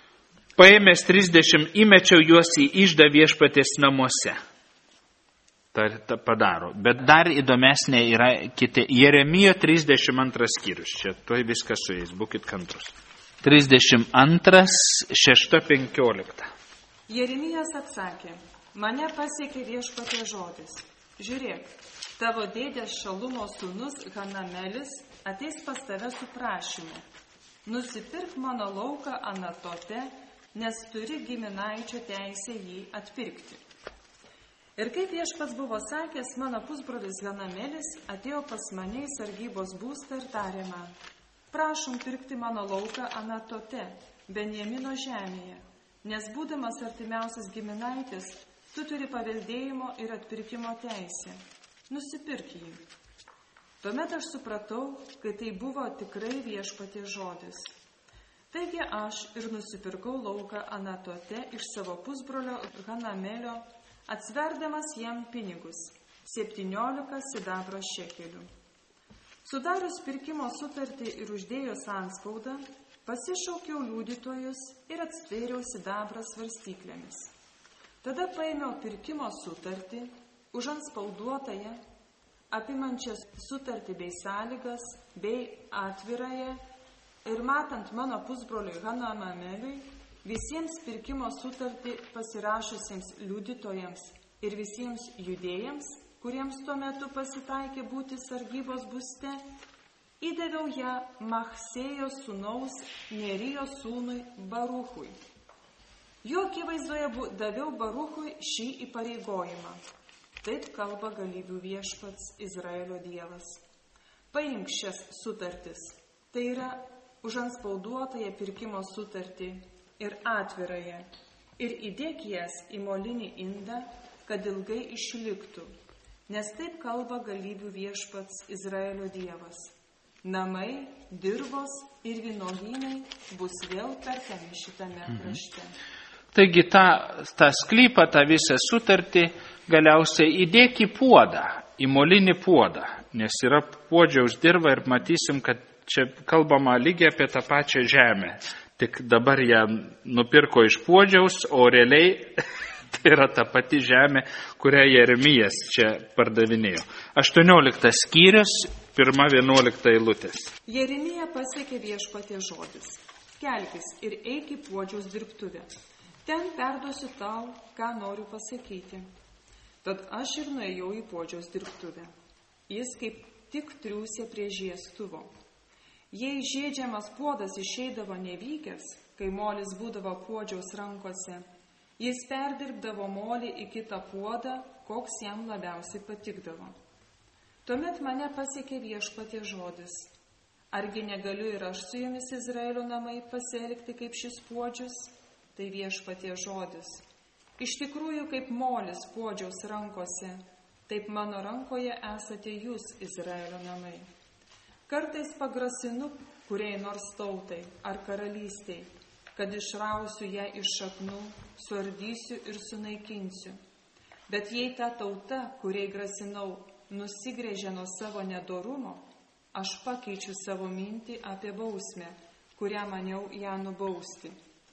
Paėmęs trisdešimt, įmečiau juos į iždą viešpaties namuose. ta, ta padaro. Bet dar įdomesnė yra kiti. Jeremijo trisdešimt antras skyrius. Čia tuoj viskas su jais, būkit kantrus. trisdešimt antras, šešta penkiolikta. Jeremijas atsakė, mane pasiekė Viešpaties žodis. Žiūrėk, tavo dėdės Šalumo sūnus Hanamelis ateis pas tave su prašymu. Nusipirk mano lauką Anatote, nes turi giminaičio teisę jį atpirkti. Ir kaip Viešpats buvo sakęs, mano pusbrolis Hanamelis atėjo pas mane į sargybos būstą ir tarė man, prašom pirkti mano lauką Anatote, Benjamino žemėje, nes būdamas artimiausias giminaitis, tu turi paveldėjimo ir atpirkimo teisę. Nusipirk jį. Tuomet aš supratau, kad tai buvo tikrai Viešpaties žodis. Taigi aš ir nusipirkau lauką Anatote iš savo pusbrolio Hanamelio, atsverdamas jam pinigus – septyniolika sidabro šekelių. Sudarius pirkimo sutartį ir uždėjus antspaudą, pasišaukiau liudytojus ir atstvėriau sidabrą svarstyklėmis. Tada paėmiau pirkimo sutartį, užantspauduotąją, apimančią sutartį bei sąlygas, bei atvirąją, ir matant mano pusbroliui Hanameliui, visiems pirkimo sutartį pasirašusiems liudytojams ir visiems judėjams, kuriems tuo metu pasitaikė būti sargybos būste, įdaviau ją Mahsėjo sūnaus Nerijo sūnui Baruchui. Jo akivaizdoje daviau Baruchui šį įpareigojimą. Taip kalba galybių Viešpats Izraelio Dievas. Paimk šias sutartis, tai yra užantspauduotąją pirkimo sutartį ir atvirąją, ir įdėk jas į molinį indą, kad ilgai išliktų, nes taip kalba galybių Viešpats Izraelio Dievas. Namai, dirvos ir vynuogynai bus vėl perkami šitame krašte. Taigi tą, tą sklypą, tą visą sutartį galiausiai įdėk į puodą, į molinį puodą, nes yra puodžiaus dirva ir matysim, kad čia kalbama lygiai apie tą pačią žemę. Tik dabar ją nupirko iš puodžiaus, o realiai tai yra ta pati žemė, kurią Jeremijas čia pardavinėjo. aštuonioliktas skyrius, pirma vienuolikta eilutės. Jeremija pasiekė Viešpaties žodis. Kelkis ir eik į puodžiaus dirbtuvę. Ten perduosiu tau, ką noriu pasakyti. Tad aš ir nuėjau į puodžiaus dirbtuvę. Jis kaip tik triūsė prie žiestuvo. Jei žėdžiamas puodas išeidavo nevykęs, kai molis būdavo puodžiaus rankose, jis perdirbdavo molį į kitą puodą, koks jam labiausiai patikdavo. Tuomet mane pasiekė Viešpaties žodis. Argi negaliu ir aš su jumis Izraelio namai pasielgti kaip šis puodžius? Tai Viešpaties žodis. Iš tikrųjų, kaip molis puodžiaus rankose, taip mano rankoje esate jūs, Izraelio namai. Kartais pagrasinu kuriai nors tautai ar karalystiai, kad išrausiu ją iš šaknų, suardysiu ir sunaikinsiu. Bet jei ta tauta, kuriai grasinau, nusigrėžė nuo savo nedorumo, aš pakeičiu savo mintį apie bausmę, kurią maniau ją nubausti.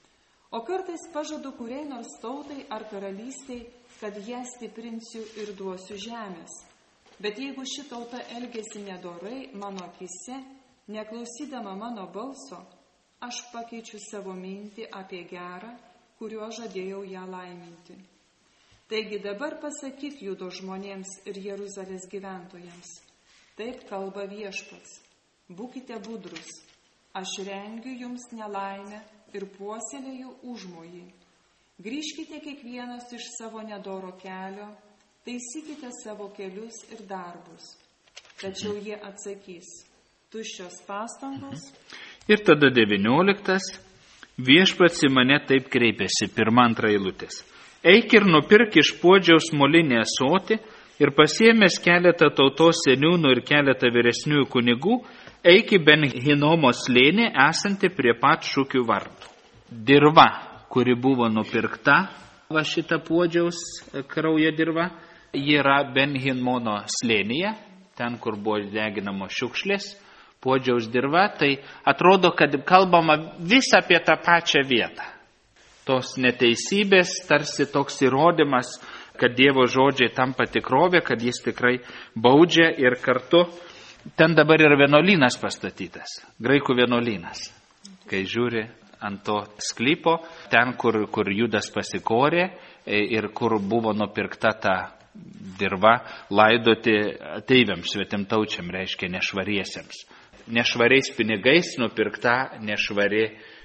O kartais pažadu kuriai nors tautai ar karalystiai, kad ją stiprinsiu ir duosiu žemės. Bet jeigu ši tauta elgėsi nedorai mano akise, neklausydama mano balso, aš pakeičiu savo mintį apie gerą, kuriuo žadėjau ją laiminti. Taigi dabar pasakyk Judo žmonėms ir Jeruzalės gyventojams. Taip kalba Viešpats. Būkite budrus. Aš rengiu jums nelaimę ir puoselėju užmojį. Grįžkite kiekvienas iš savo nedoro kelio, taisykite savo kelius ir darbus. Tačiau jie atsakys, tuščios pastangos. Ir tada devynioliktas. Viešpats į mane taip kreipėsi, pirma antra eilutės. Eik ir nupirk iš puodžiaus molinį ąsotį ir pasiėmęs keletą tautos seniūnų ir keletą vyresniųjų kunigų, eik į Ben Hinomo slėnį esantį prie pat šukių vartų. Dirva, kuri buvo nupirkta, va šita puodžiaus kraujo dirva, ji yra Ben Hinomo slėnyje, ten, kur buvo deginamos šiukšlės, puodžiaus dirva, tai atrodo, kad kalbama vis apie tą pačią vietą. Tos neteisybės, tarsi toks įrodymas, kad Dievo žodžiai tampa tikrovė, kad jis tikrai baudžia ir kartu ten dabar yra vienuolynas pastatytas, graikų vienuolynas. Kai žiūri ant to sklypo, ten, kur, kur Judas pasikorė ir kur buvo nupirkta ta dirva laidoti ateiviams, svetimtaučiam, reiškia nešvariesiems. Nešvariais pinigais nupirkta nešvari,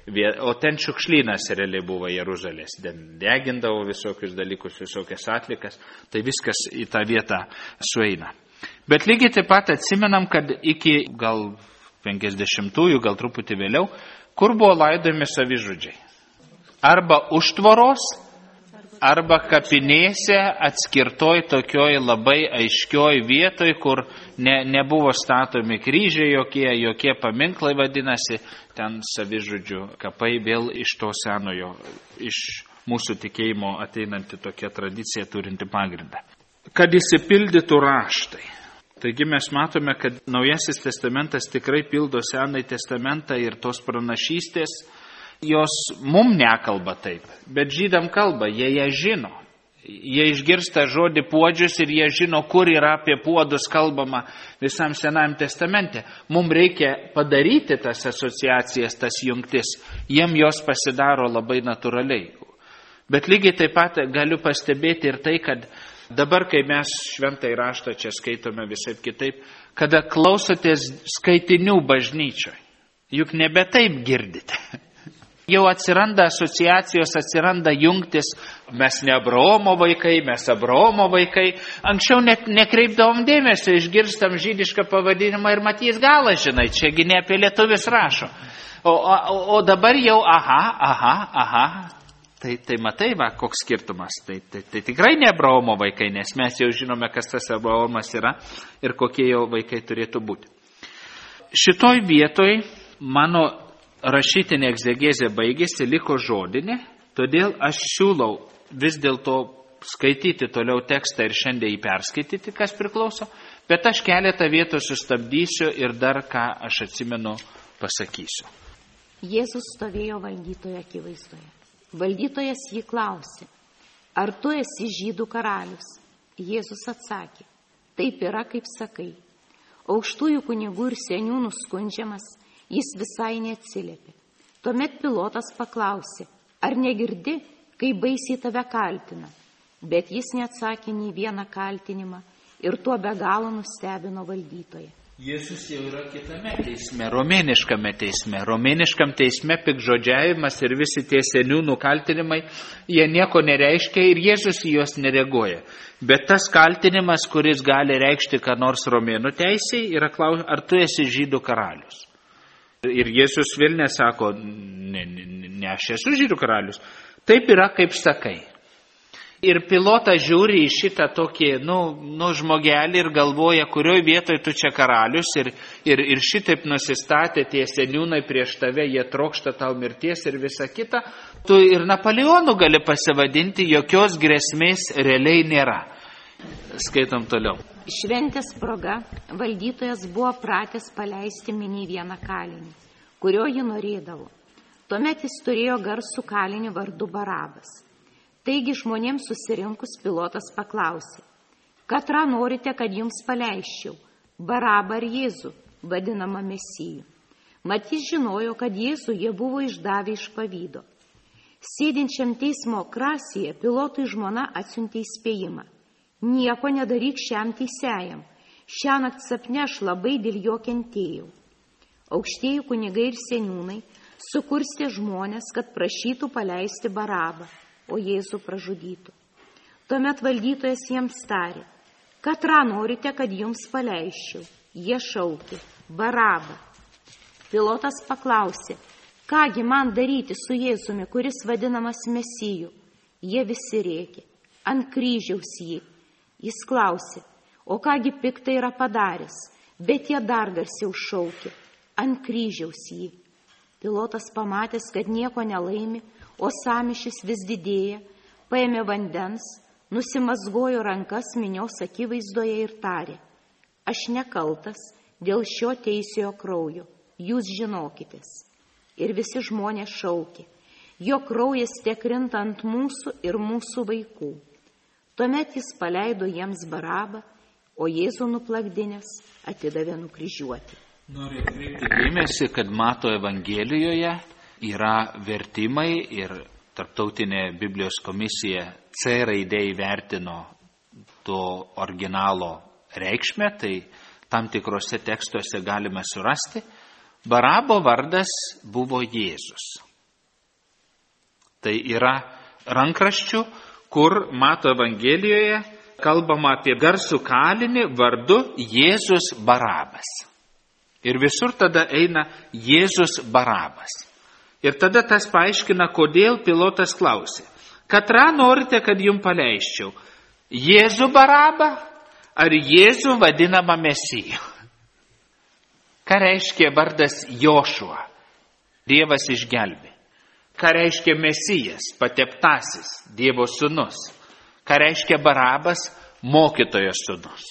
o ten šiukšlynas realiai buvo Jeruzalės. Degindavo visokius dalykus, visokias atlikas, tai viskas į tą vietą sueina. Bet lygiai taip pat atsimenam, kad iki gal penkiasdešimtųjų, gal truputį vėliau, kur buvo laidojami savižudžiai. Arba už tvoros, arba kapinėse atskirtoj tokioj labai aiškioj vietoj, kur ne, nebuvo statomi kryžiai, jokie, jokie paminklai vadinasi, ten savižudžių kapai vėl iš to senojo, iš mūsų tikėjimo ateinanti tokia tradicija turinti pagrindą. Kad įsipildytų raštai. Taigi mes matome, kad Naujasis testamentas tikrai pildo Senąjį testamentą ir tos pranašystės, jos mum nekalba taip, bet žydam kalba, jie ją žino. Jie išgirsta žodį puodžius ir jie žino, kur yra apie puodus kalbama visam Senajam testamente. Mums reikia padaryti tas asociacijas, tas jungtis. Jiem jos pasidaro labai natūraliai. Bet lygiai taip pat galiu pastebėti ir tai, kad dabar, kai mes šventąjį raštą čia skaitome visaip kitaip, kada klausotės skaitinių bažnyčioje, juk nebe taip girdite. Jau atsiranda asociacijos, atsiranda jungtis, mes ne Abraomo vaikai, mes Abraomo vaikai. Anksčiau net nekreipdavom dėmesio, išgirstam žydišką pavadinimą ir matys galą, žinai, čiagi ne apie lietuvius rašo. O, o, o dabar jau, aha, aha, aha, tai, tai matai, va, koks skirtumas. Tai, tai, tai tikrai ne Abraomo vaikai, nes mes jau žinome, kas tas Abraomas yra ir kokie jo vaikai turėtų būti. Šitoj vietoj mano rašytinė egzegezė baigėsi, liko žodinė, todėl aš siūlau vis dėlto skaityti toliau tekstą ir šiandien jį perskaityti, kas priklauso, bet aš keletą vietų sustabdysiu ir dar ką aš atsimenu pasakysiu. Jėzus stovėjo valdytojo akivaizdoje. Valdytojas jį klausė, ar tu esi žydų karalius? Jėzus atsakė, taip yra, kaip sakai. Aukštųjų kunigų ir seniūnų skundžiamas, jis visai neatsiliepė. Tuomet Pilotas paklausė, ar negirdi, kai baisiai tave kaltina? Bet jis neatsakė nei vieną kaltinimą ir tuo be galo nustebino valdytoją. Jėzus jau yra kitame teisme, romėniškame teisme. Romėniškam teisme pikžodžiavimas ir visi tie seniūnų kaltinimai, jie nieko nereiškia ir Jėzus į juos nereaguoja. Bet tas kaltinimas, kuris gali reikšti ką nors romėnų teisėje, yra klausimas, ar tu esi žydų karalius? Ir Jėzus vėl nesako, ne, ne, ne aš esu žydų karalius. Taip yra, kaip sakai. Ir Pilotas žiūri į šitą tokį, nu, nu žmogelį ir galvoja, kurioj vietoj tu čia karalius. Ir, ir, ir šitaip nusistatė tie seniūnai prieš tave, jie trokšta tau mirties ir visa kita. Tu ir Napoleonu gali pasivadinti, jokios grėsmės realiai nėra. Skaitom toliau. Šventės proga valdytojas buvo pratęs paleisti minį vieną kalinį, kurio jį norėdavo. Tuomet jis turėjo garsų kalinį vardu Barabas. Taigi žmonėms susirinkus Pilotas paklausė, katrą norite, kad jums paleisčiau, Barabą ar Jėzų, vadinamą Mesijų. Mat jis žinojo, kad Jėzų jie buvo išdavę iš pavydo. Sėdinčiam teismo krasyje Pilotui žmona atsiuntė įspėjimą. Nieko nedaryk šiam teisėjam, šiąnakt sapne aš labai dėl jo kentėjau. Aukštieji kunigai ir seniūnai sukurstė žmonės, kad prašytų paleisti Barabą, o Jėzų pražudytų. Tuomet valdytojas jiems tarė, katrą norite, kad jums paleiščiau. Jie šaukė, Barabą. Pilotas paklausė, kągi man daryti su Jėzumi, kuris vadinamas Mesiju? Jie visi rėkė, ant kryžiaus jį. Jis klausė, o kągi piktai yra padaręs, bet jie dar garsiau šaukė, ant kryžiaus jį. Pilotas pamatęs, kad nieko nelaimi, o sąmyšis vis didėja, paėmė vandens, nusimazgojo rankas minios akivaizdoje ir tarė, aš nekaltas dėl šio teisiojo kraujo, jūs žinokitės. Ir visi žmonės šaukė, jo kraujas tiek krinta ant mūsų ir mūsų vaikų. Tuomet jis paleido jiems Barabą, o Jėzų nuplakdinės atidavė nukryžiuoti. Noriu atkreipti dėmesį, kad Mato Evangelijoje yra vertimai ir Tarptautinė Biblijos komisija C raidė įvertino to originalo reikšmę, tai tam tikrose tekstuose galime surasti. Barabo vardas buvo Jėzus. Tai yra rankraščių, kur Mato Evangelijoje kalbama apie garsų kalinį vardu Jėzus Barabas. Ir visur tada eina Jėzus Barabas. Ir tada tas paaiškina, kodėl Pilotas klausė. Katrą norite, kad jums paleisčiau? Jėzų Barabą ar Jėzų vadinamą Mesiju? Ką reiškia vardas Jošua? Dievas išgelbė. Ką reiškia Mesijas, pateptasis, Dievo sūnus? Ką reiškia Barabas, mokytojo sūnus?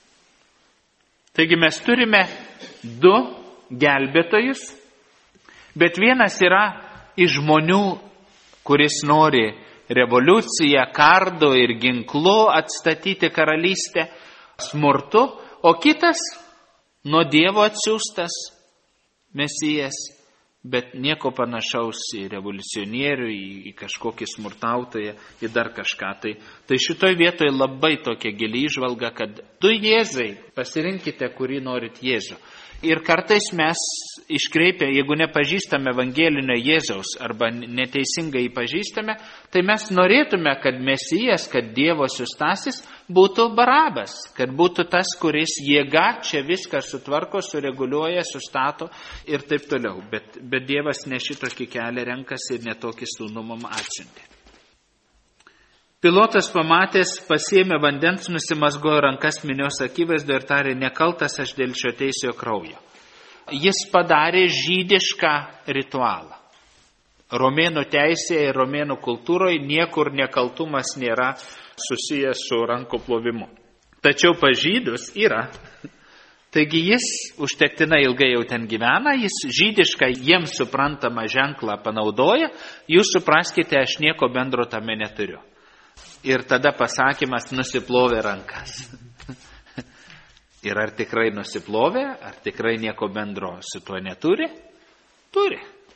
Taigi mes turime du gelbėtojus, bet vienas yra iš žmonių, kuris nori revoliuciją, kardu ir ginklu atstatyti karalystę smurtu, o kitas nuo Dievo atsiųstas Mesijas, bet nieko panašaus į revoliucionierių, į, į kažkokį smurtautoją, į dar kažką. Tai, tai šitoj vietoj labai tokia gili įžvalga, kad du Jėzai, pasirinkite, kurį norit Jėzų. Ir kartais mes iškreipę, jeigu nepažįstame evangelinio Jėzaus arba neteisingai jį pažįstame, tai mes norėtume, kad Mesijas, kad Dievo siųstasis būtų Barabas, kad būtų tas, kuris jėga čia viską sutvarko, sureguliuoja, sustato ir taip toliau. Bet, bet Dievas ne šitokį kelią renkasi ir netokį sūnų mum atsiuntė. Pilotas pamatęs, pasiėmė vandens, nusimazgojo rankas minios akivaizdoje ir tarė, nekaltas aš dėl šio teisiojo kraujo. Jis padarė žydišką ritualą. Romėnų teisėje ir romėnų kultūroje niekur nekaltumas nėra susijęs su rankų plovimu. Tačiau pas žydus yra. Taigi jis užtektinai ilgai jau ten gyvena, jis žydišką jiems suprantamą ženklą panaudoja, jūs supraskite, aš nieko bendro tame neturiu. Ir tada pasakymas nusiplovė rankas. Ir ar tikrai nusiplovė, ar tikrai nieko bendro su tuo neturi? Turi.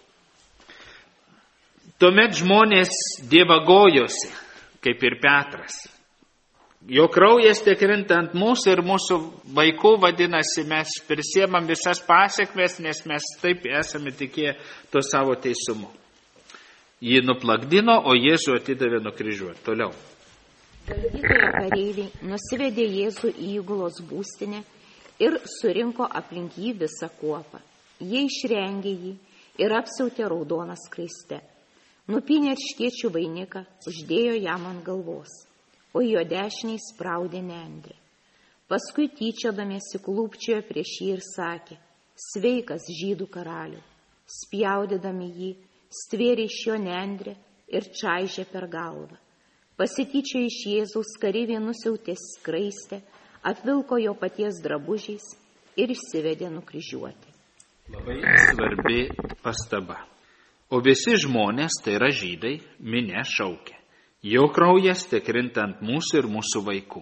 Tuomet žmonės dievagojosi, kaip ir Petras. Jo kraujas tekrinta ant mūsų ir mūsų vaikų, vadinasi, mes prisiemam visas pasiekmes, nes mes taip esame tikėję to savo teisumu. Jį nuplakdino, o Jėzų atidavė nukryžiuoti. Toliau. Valdytojo kareiviai nusivedė Jėzų į įgulos būstinę ir surinko aplink jį visą kuopą. Jie išrengė jį ir apsiautė raudoną skraiste. Nupynė erškėčių vainiką, uždėjo jam ant galvos, o jo dešiniai spraudė nendrę. Paskui tyčiodamiesi klūpčiojo prieš jį ir sakė, sveikas žydų karalių. Spjaudydami jį, stvėrė iš jo nendrę ir čaižė per galvą. Pasityčio iš Jėzaus kareiviai nusiautė skraistę, atvilko jo paties drabužiais ir išsivedė nukryžiuoti. Labai svarbi pastaba. O visi žmonės, tai yra žydai, minia šaukė. Jo kraujas tekrinta ant mūsų ir mūsų vaikų.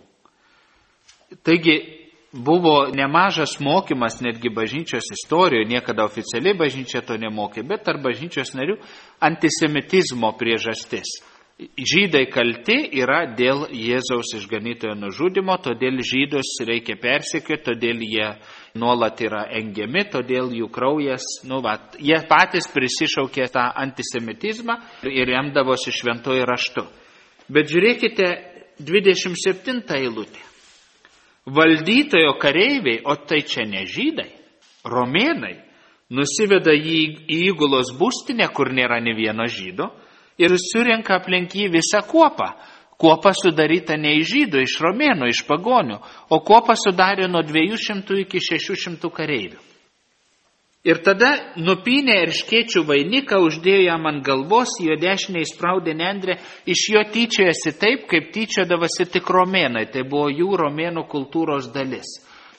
Taigi buvo nemažas mokymas netgi bažnyčios istorijoje, niekada oficialiai bažnyčia to nemokė, bet tarp bažnyčios narių antisemitizmo priežastis. Žydai kalti yra dėl Jėzaus išganytojo nužudimo, todėl žydus reikia persekioti, todėl jie nuolat yra engiami, todėl jų kraujas, nu va, jie patys prisišaukė tą antisemitizmą ir remdavosi šventuoju raštu. Bet žiūrėkite dvidešimt septintą eilutę. Valdytojo kareiviai, o tai čia ne žydai, romėnai, nusiveda jį į įgulos būstinę, kur nėra ne vieno žydo, ir surenka aplink jį visą kuopą. Kuopa sudaryta ne iš žydų, iš romėnų, iš pagonių, o kuopa sudarė nuo dviejų šimtų iki šešių šimtų kareivių. Ir tada nupynė erškėčių vainiką, uždėjo jam ant galvos, jo dešiniai spraudė nendrę, iš jo tyčiojasi taip, kaip tyčiodavosi tik romėnai, tai buvo jų romėnų kultūros dalis.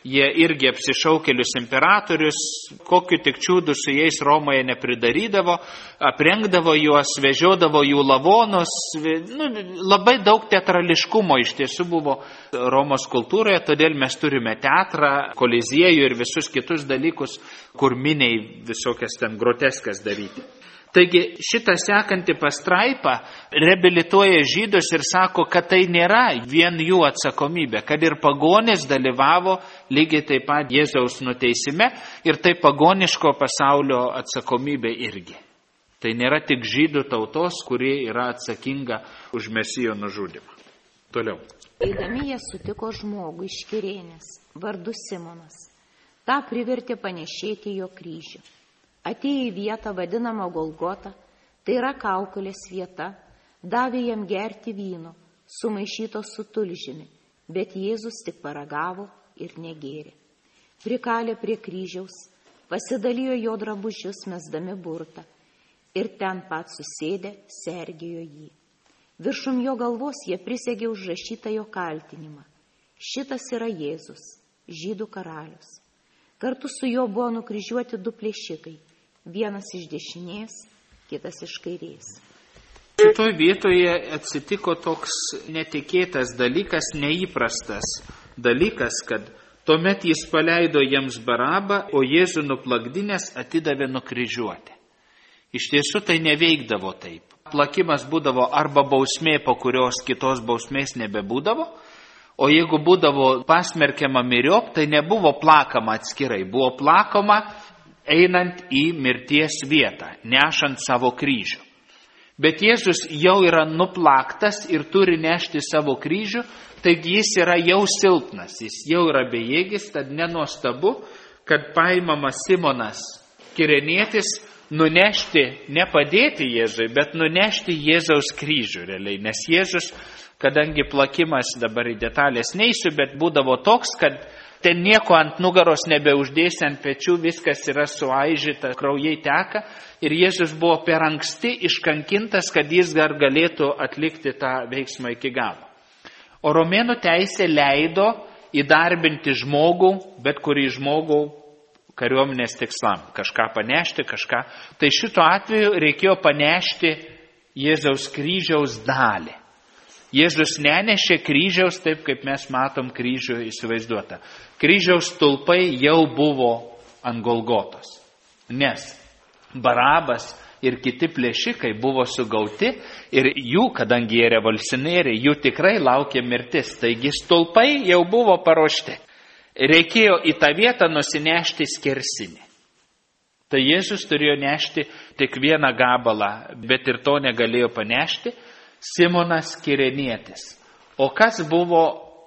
jie irgi apsišaukėlius imperatorius, kokiu tik čiūdų su jais Romoje nepridarydavo, aprengdavo juos, vežiodavo jų lavonus, nu, labai daug teatrališkumo iš tiesų buvo Romos kultūroje, todėl mes turime teatrą, koliziejų ir visus kitus dalykus, kur miniai visokias ten groteskas daryti. Taigi šitą sekantį pastraipą reabilituoja žydus ir sako, kad tai nėra vien jų atsakomybė, kad ir pagonis dalyvavo lygiai taip pat Jėzaus nuteisime ir tai pagoniško pasaulio atsakomybė irgi. Tai nėra tik žydų tautos, kuri yra atsakinga už Mesijo nužudymą. Toliau. Eidami jie sutiko žmogų iš Kirėnės, vardu Simonas. Ta privertė panešėti jo kryžių. Atėjo į vietą vadinamą Golgotą, tai yra kaukolės vieta, davė jam gerti vyno, sumaišyto su tulžimi, bet Jėzus tik paragavo ir negėrė. Prikalė prie kryžiaus, pasidalijo jo drabužius mesdami burtą ir ten pat susėdę sergėjo jį. Viršum jo galvos jie prisegė užrašytą jo kaltinimą. Šitas yra Jėzus, žydų karalius. Kartu su juo buvo nukryžiuoti du plėšikai. Vienas iš dešinės, kitas iš kairės. Šitoje vietoje atsitiko toks netikėtas dalykas, neįprastas dalykas, kad tuomet jis paleido jiems Barabą, o Jėzų nuplakdinės atidavė nukryžiuoti. Iš tiesų tai neveikdavo taip. Plakimas būdavo arba bausmė, po kurios kitos bausmės nebebūdavo, o jeigu būdavo pasmerkiama myriop, tai nebuvo plakama atskirai, buvo plakama einant į mirties vietą, nešant savo kryžių. Bet Jėzus jau yra nuplaktas ir turi nešti savo kryžių, taigi jis yra jau silpnas, jis jau yra bejėgis, tad nenuostabu, kad paimamas Simonas Kirenietis nunešti, ne padėti Jėzui, bet nunešti Jėzaus kryžių realiai, nes Jėzus, kadangi plakimas, dabar į detalės neisiu, bet būdavo toks, kad ten nieko ant nugaros nebeuždėsi, ant pečių viskas yra suaižyta, kraujai teka ir Jėzus buvo per anksti iškankintas, kad jis dar galėtų atlikti tą veiksmą iki galo. O romėnų teisė leido įdarbinti žmogų, bet kurį žmogų kariuomenės tikslam, kažką panešti, kažką. Tai šito atveju reikėjo panešti Jėzaus kryžiaus dalį. Jėzus nenešė kryžiaus taip, kaip mes matom kryžių įsivaizduotą. Kryžiaus stulpai jau buvo ant Golgotos, nes Barabas ir kiti plėšikai buvo sugauti ir jų, kadangi jie revolcionieriai, jų tikrai laukė mirtis, taigi stulpai jau buvo paruošti. Reikėjo į tą vietą nusinešti skersinį. Tai Jėzus turėjo nešti tik vieną gabalą, bet ir to negalėjo panešti. Simonas Kirenietis. O kas buvo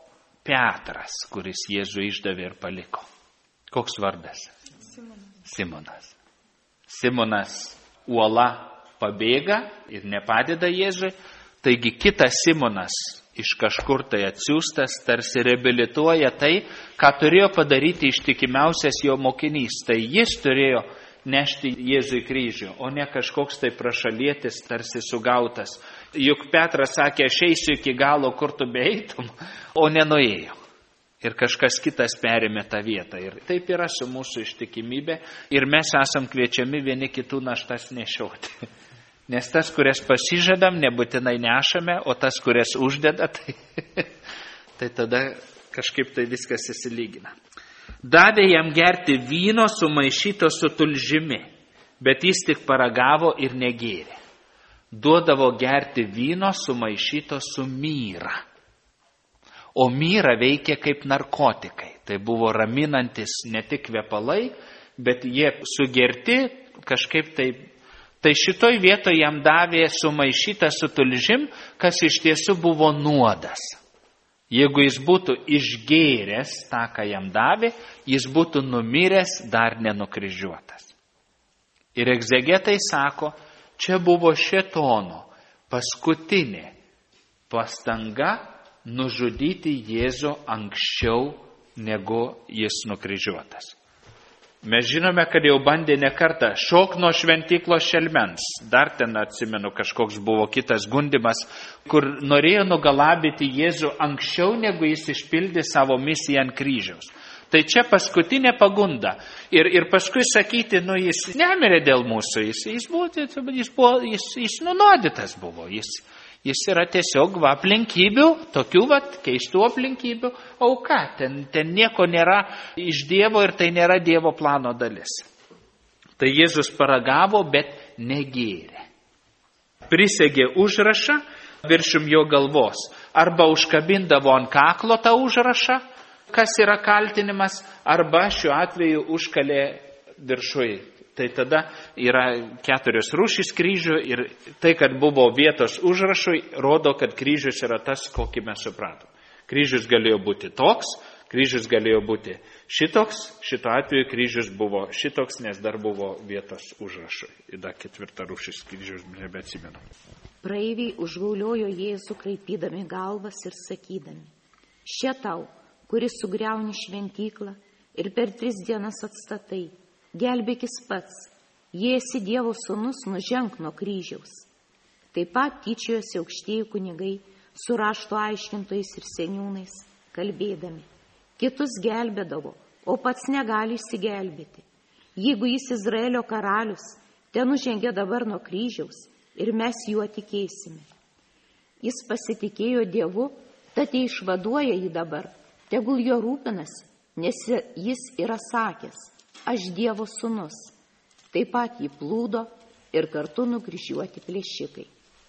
Petras, kuris Jėzų išdavė ir paliko? Koks vardas? Simonas. Simonas. Simonas uola pabėga ir nepadeda Jėzui, taigi kitas Simonas iš kažkur tai atsiųstas tarsi reabilituoja tai, ką turėjo padaryti ištikimiausias jo mokinys. Tai jis turėjo nešti Jėzui kryžių, o ne kažkoks tai prašalietis tarsi sugautas. Juk Petras sakė, aš eisiu iki galo, kur tu beeitum, o nenuėjo. Ir kažkas kitas perėmė tą vietą. Ir taip yra su mūsų ištikimybė. Ir mes esam kviečiami vieni kitų naštas nešioti. Nes tas, kurias pasižadam, nebūtinai nešame, o tas, kurias uždeda, tai, tai tada kažkaip tai viskas įsilygina. Davė jam gerti vyno sumaišyto su tulžimi, bet jis tik paragavo ir negėrė. Duodavo gerti vyno sumaišyto su myra. O myra veikia kaip narkotikai. Tai buvo raminantis ne tik kvepalai, bet jie sugerti kažkaip taip. Tai šitoj vietoje jam davė sumaišytą su tulžim, kas iš tiesų buvo nuodas. Jeigu jis būtų išgėręs tą, ką jam davė, jis būtų numiręs dar nenukryžiuotas. Ir egzegetai sako, čia buvo šėtono paskutinė pastanga nužudyti Jėzų anksčiau, negu jis nukryžiuotas. Mes žinome, kad jau bandė ne kartą šok nuo šventyklos šelmens. Dar ten, atsimenu, kažkoks buvo kitas gundimas, kur norėjo nugalabyti Jėzų anksčiau, negu jis išpildė savo misiją ant kryžiaus. Tai čia paskutinė pagunda. Ir, ir paskui sakyti, nu jis nemirė dėl mūsų, jis, jis, buvo, jis, buvo, jis, jis nunuodytas buvo. Jis, jis yra tiesiog va, aplinkybių, tokių va, keistų aplinkybių auka. Ten, ten nieko nėra iš Dievo ir tai nėra Dievo plano dalis. Tai Jėzus paragavo, bet negėrė. Prisegė užrašą viršum jo galvos. Arba užkabindavo ant kaklo tą užrašą, kas yra kaltinimas, arba šiuo atveju užkalė viršui. Tai tada yra keturios rūšys kryžių ir tai, kad buvo vietos užrašui, rodo, kad kryžius yra tas, kokį mes supratom. Kryžius galėjo būti toks, kryžius galėjo būti šitoks, šito atveju kryžius buvo šitoks, nes dar buvo vietos užrašui. Ir dar ketvirta rūšis kryžius, nebeatsimenu. Praeiviai užgauliojo Jėzų kraipydami galvas ir sakydami, šia tau, kuris sugriauni šventyklą ir per tris dienas atstatai, gelbėkis pats, jei esi Dievo sūnus, nuženk nuo kryžiaus. Taip pat tyčiojosi aukštieji kunigai su rašto aiškintojais ir seniūnais, kalbėdami, kitus gelbėdavo, o pats negali išsigelbėti. Jeigu jis Izraelio karalius, ten nužengė dabar nuo kryžiaus ir mes juo tikėsime. Jis pasitikėjo Dievu, tad jie išvaduoja jį dabar. Tegul jo rūpinasi, nes jis yra sakęs, aš Dievo sūnus. Taip pat jį plūdo ir kartu nukryžiuoti plėšikai.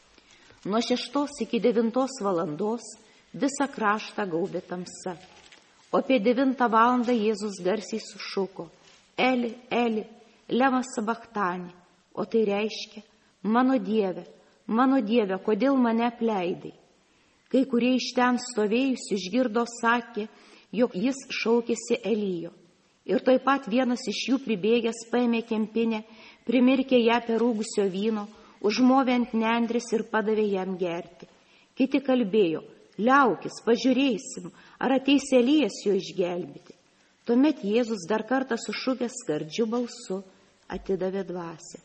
Nuo šeštos iki devintos valandos visą kraštą gaubė tamsa. O apie devintą valandą Jėzus garsiai sušuko, Eli, Eli, lema sabachtani, o tai reiškia, mano Dieve, mano Dieve, kodėl mane apleidai? Kai kurie iš ten stovėjusių išgirdo sakė, jog jis šaukėsi Elijo. Ir taip pat vienas iš jų pribėgęs paėmė kempinę, primirkė ją perūgusio vyno, užmovė ant nendrės ir padavė jam gerti. Kiti kalbėjo, liaukis, pažiūrėsim, ar ateis Elijas jo išgelbėti. Tuomet Jėzus dar kartą sušukęs skardžiu balsu atidavė dvasią.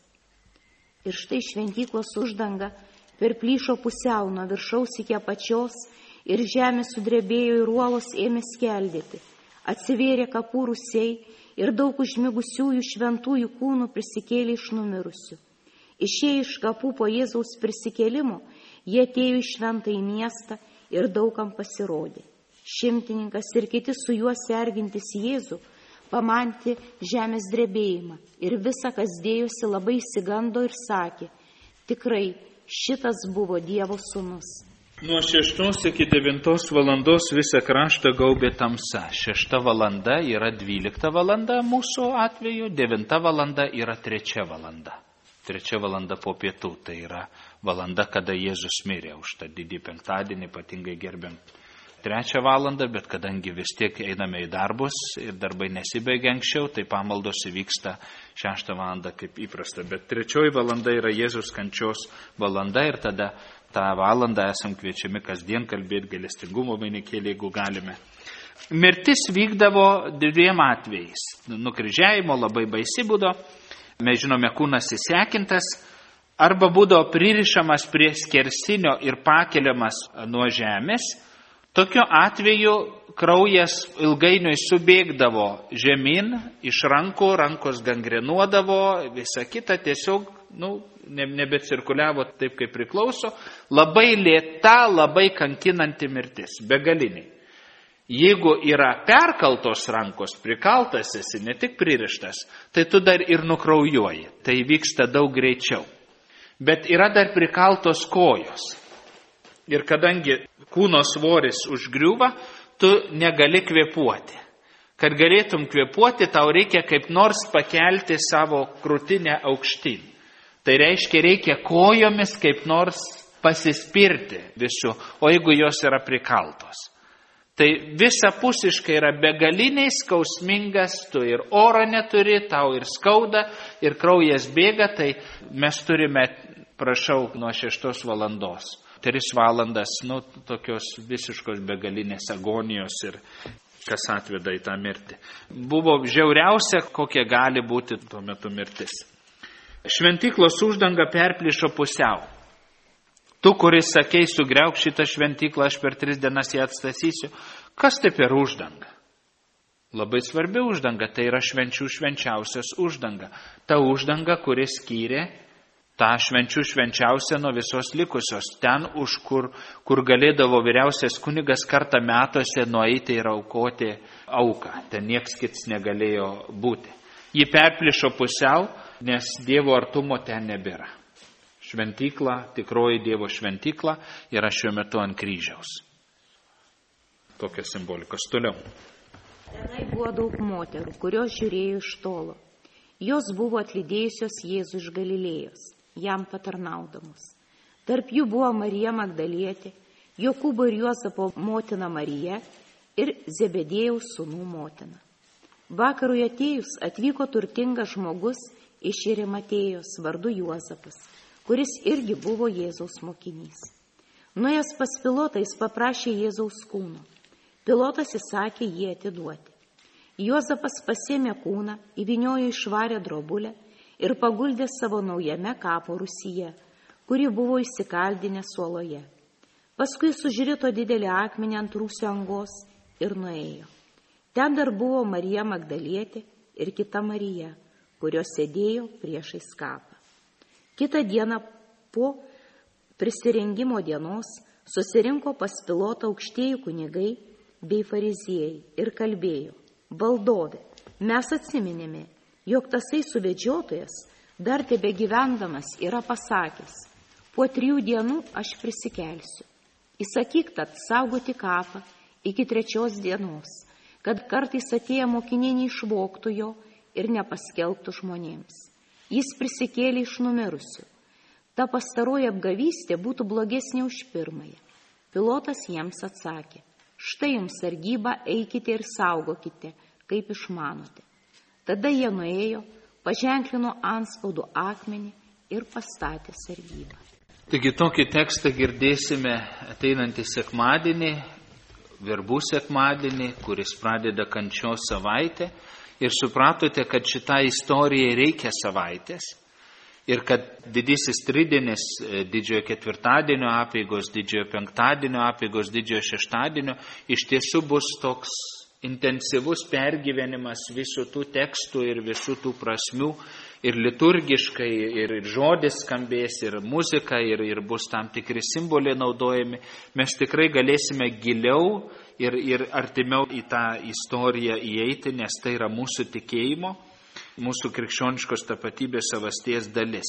Ir štai šventyklos uždanga perplyšo pusiau nuo viršaus iki apačios ir žemė sudrebėjo ir uolos ėmė skeldėti. Atsivėrė kapų rūsiai ir daug užmigusiųjų šventųjų kūnų prisikėlė iš numirusių. Išėję iš kapų po Jėzaus prisikėlimo, jie atėjo į šventąjį miestą ir daugam pasirodė. Šimtininkas ir kiti su juo sergintis Jėzų pamatė žemės drebėjimą ir visa, kas dėjosi, labai išsigando ir sakė, tikrai, šitas buvo Dievo sūnus. Nuo šeštos iki devintos valandos visą kraštą gaubė tamsa. Šešta valanda yra dvylikta valanda mūsų atveju, devinta valanda yra trečia valanda. Trečia valanda po pietų, tai yra valanda, kada Jėzus mirė. Už tą didį penktadienį ypatingai gerbiam trečią valandą, bet kadangi vis tiek einame į darbus ir darbai nesibaigia anksčiau, tai pamaldos įvyksta šeštą valandą kaip įprasta. Bet trečioji valanda yra Jėzus kančios valanda ir tada tą valandą esam kviečiami kasdien kalbėti gailestingumo vainikėlį, jeigu galime. Mirtis vykdavo dviem atvejais. Nukryžiavimo labai baisi būdo, mes žinome, kūnas įsekintas, arba būdavo pririšamas prie skersinio ir pakeliamas nuo žemės. Tokiu atveju kraujas ilgainiui subėgdavo žemyn, iš rankų, rankos gangrenuodavo, visa kita tiesiog nu, nebecirkuliavo taip, kaip priklauso. Labai lėta, labai kankinanti mirtis, begaliniai. Jeigu yra perkaltos rankos, prikaltas esi, ne tik pririštas, tai tu dar ir nukraujuoji. Tai vyksta daug greičiau. Bet yra dar prikaltos kojos. Ir kadangi kūno svoris užgriūva, tu negali kvėpuoti. Kad galėtum kvėpuoti, tau reikia kaip nors pakelti savo krūtinę aukštyn. Tai reiškia, reikia kojomis kaip nors pasispirti visų, o jeigu jos yra prikaltos. Tai visapusiškai yra begaliniai skausmingas, tu ir oro neturi, tau ir skauda, ir kraujas bėga, tai mes turime, prašau, nuo šeštos valandos. Tris valandas, nu, tokios visiškos begalinės agonijos ir kas atveda į tą mirtį. Buvo žiauriausia, kokia gali būti tuo metu mirtis. Šventyklos uždanga perplyšo pusiau. Tu, kuris sakei, sugriauk šitą šventyklą, aš per tris dienas ją atstasysiu. Kas tai per uždanga? Labai svarbi uždanga, tai yra švenčių švenčiausias uždanga. Ta uždanga, kuris skyrė tą švenčių švenčiausią nuo visos likusios. Ten, už kur, kur galėdavo vyriausias kunigas kartą metuose nueiti ir aukoti auką. Ten nieks kits negalėjo būti. Ji perplišo pusiau, nes Dievo artumo ten nebėra. Šventykla, tikroji Dievo šventykla yra šiuo metu ant kryžiaus. Tokia simbolikos. Toliau. Tenai buvo daug moterų, kurios žiūrėjo iš tolo. Jos buvo atlydėjusios Jėzų iš Galilėjos, jam patarnaudamos. Tarp jų buvo Marija Magdalietė, Jokūbo ir Juozapo motina Marija ir Zebedėjaus sūnų motina. Vakarui atėjus atvyko turtingas žmogus iš Arimatėjos vardu Juozapas, kuris irgi buvo Jėzaus mokinys. Nuėjęs pas Pilotą, jis paprašė Jėzaus kūno. Pilotas įsakė jį atiduoti. Juozapas pasėmė kūną, įvyniojo į švarę drobulę ir paguldė savo naujame kapo rūsyje, kuri buvo įsikaldinę suoloje. Paskui sužrito didelį akmenį ant rūsio angos ir nuėjo. Ten dar buvo Marija Magdalietė ir kita Marija, kurios sėdėjo priešais kapą. Kitą dieną po prisirengimo dienos susirinko pas Pilotą aukštieji kunigai bei fariziejai ir kalbėjo: Valdove, mes atsiminėme, jog tasai suvedžiotojas dar tebe gyvendamas yra pasakęs: po trijų dienų aš prisikelsiu. Įsakyk tad saugoti kapą iki trečios dienos, kad kartais atėję mokiniai neišvogtų jo ir nepaskelbtų žmonėms. Jis prisikėlė iš numirusių. Ta pastaroji apgavystė būtų blogesnė už pirmąją. Pilotas jiems atsakė: štai jums sargyba, eikite ir saugokite, kaip išmanote. Tada jie nuėjo, paženklino antspaudų akmenį ir pastatė sargybą. Taigi tokį tekstą girdėsime ateinantį sekmadienį, verbų sekmadienį, kuris pradeda kančios savaitę. Ir supratote, kad šitai istorijai reikia savaitės. Ir kad didysis tridienis, didžiojo ketvirtadienio apeigos, didžiojo penktadienio apeigos, didžiojo šeštadienio iš tiesų bus toks intensyvus pergyvenimas visų tų tekstų ir visų tų prasmių. Ir liturgiškai, ir žodis skambės, ir muzika, ir, ir bus tam tikri simboliai naudojami. Mes tikrai galėsime giliau ir, ir artimiau į tą istoriją įeiti, nes tai yra mūsų tikėjimo, mūsų krikščioniškos tapatybės savasties dalis.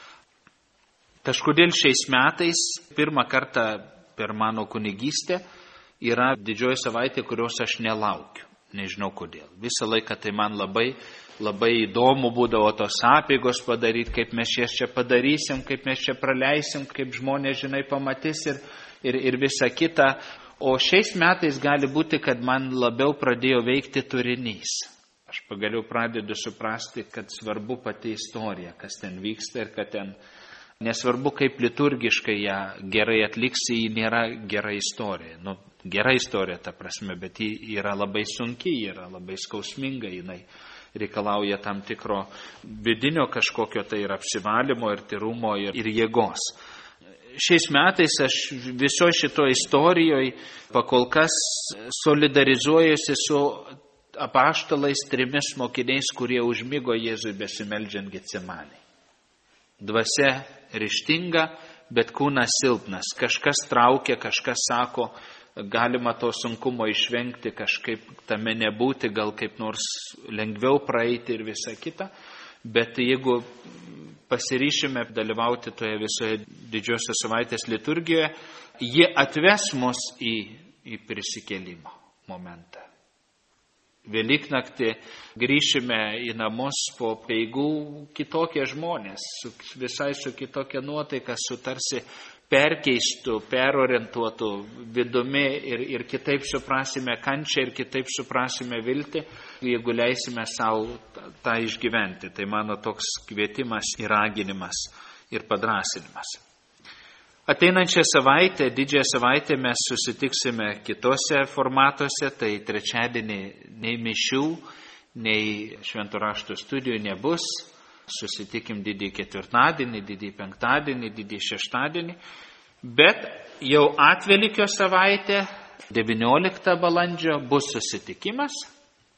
Kažkodėl šiais metais, pirmą kartą per mano kunigystę, yra didžioji savaitė, kurios aš nelaukiu. Nežinau kodėl. Visą laiką tai man labai, labai įdomu būdavo tos apeigos padaryti, kaip mes jas čia padarysim, kaip mes čia praleisim, kaip žmonės, žinai, pamatys ir, ir, ir visa kita. O šiais metais gali būti, kad man labiau pradėjo veikti turinys. Aš pagaliau pradedu suprasti, kad svarbu pati istorija, kas ten vyksta ir kad ten nesvarbu, kaip liturgiškai ją gerai atliksi, ji nėra gera istorija. Nu, gera istorija ta prasme, bet ji yra labai sunki, ji yra labai skausminga, jinai reikalauja tam tikro vidinio kažkokio tai ir apsivalymo, ir tyrumo, ir, ir jėgos. Šiais metais aš visoje šitoje istorijoje pakol kas solidarizuojuosi su apaštalais trimis mokiniais, kurie užmigo Jėzui besimeldžiant Getsemanėj. Dvasia ryžtinga, bet kūnas silpnas. Kažkas traukia, kažkas sako, galima to sunkumo išvengti, kažkaip tame nebūti, gal kaip nors lengviau praeiti ir visa kita. Bet jeigu pasiryšime dalyvauti toje visoje didžiosios savaitės liturgijoje, ji atves mus į, į prisikėlimo momentą. Velyknaktį grįšime į namus po peigų kitokie žmonės, su, visai su kitokia nuotaika, su tarsi perkeistų, perorientuotų vidumi ir, ir kitaip suprasime kančią ir kitaip suprasime viltį, jeigu leisime savo tą išgyventi. Tai mano toks kvietimas ir raginimas ir padrasinimas. Ateinančią savaitę, didžiąją savaitę mes susitiksime kitose formatuose, tai trečiadienį nei mišių, nei švento rašto studijų nebus. Susitikim didį ketvirtadienį, didį penktadienį, didį šeštadienį. Bet jau atvelykio savaitę, devynioliktą balandžio, bus susitikimas.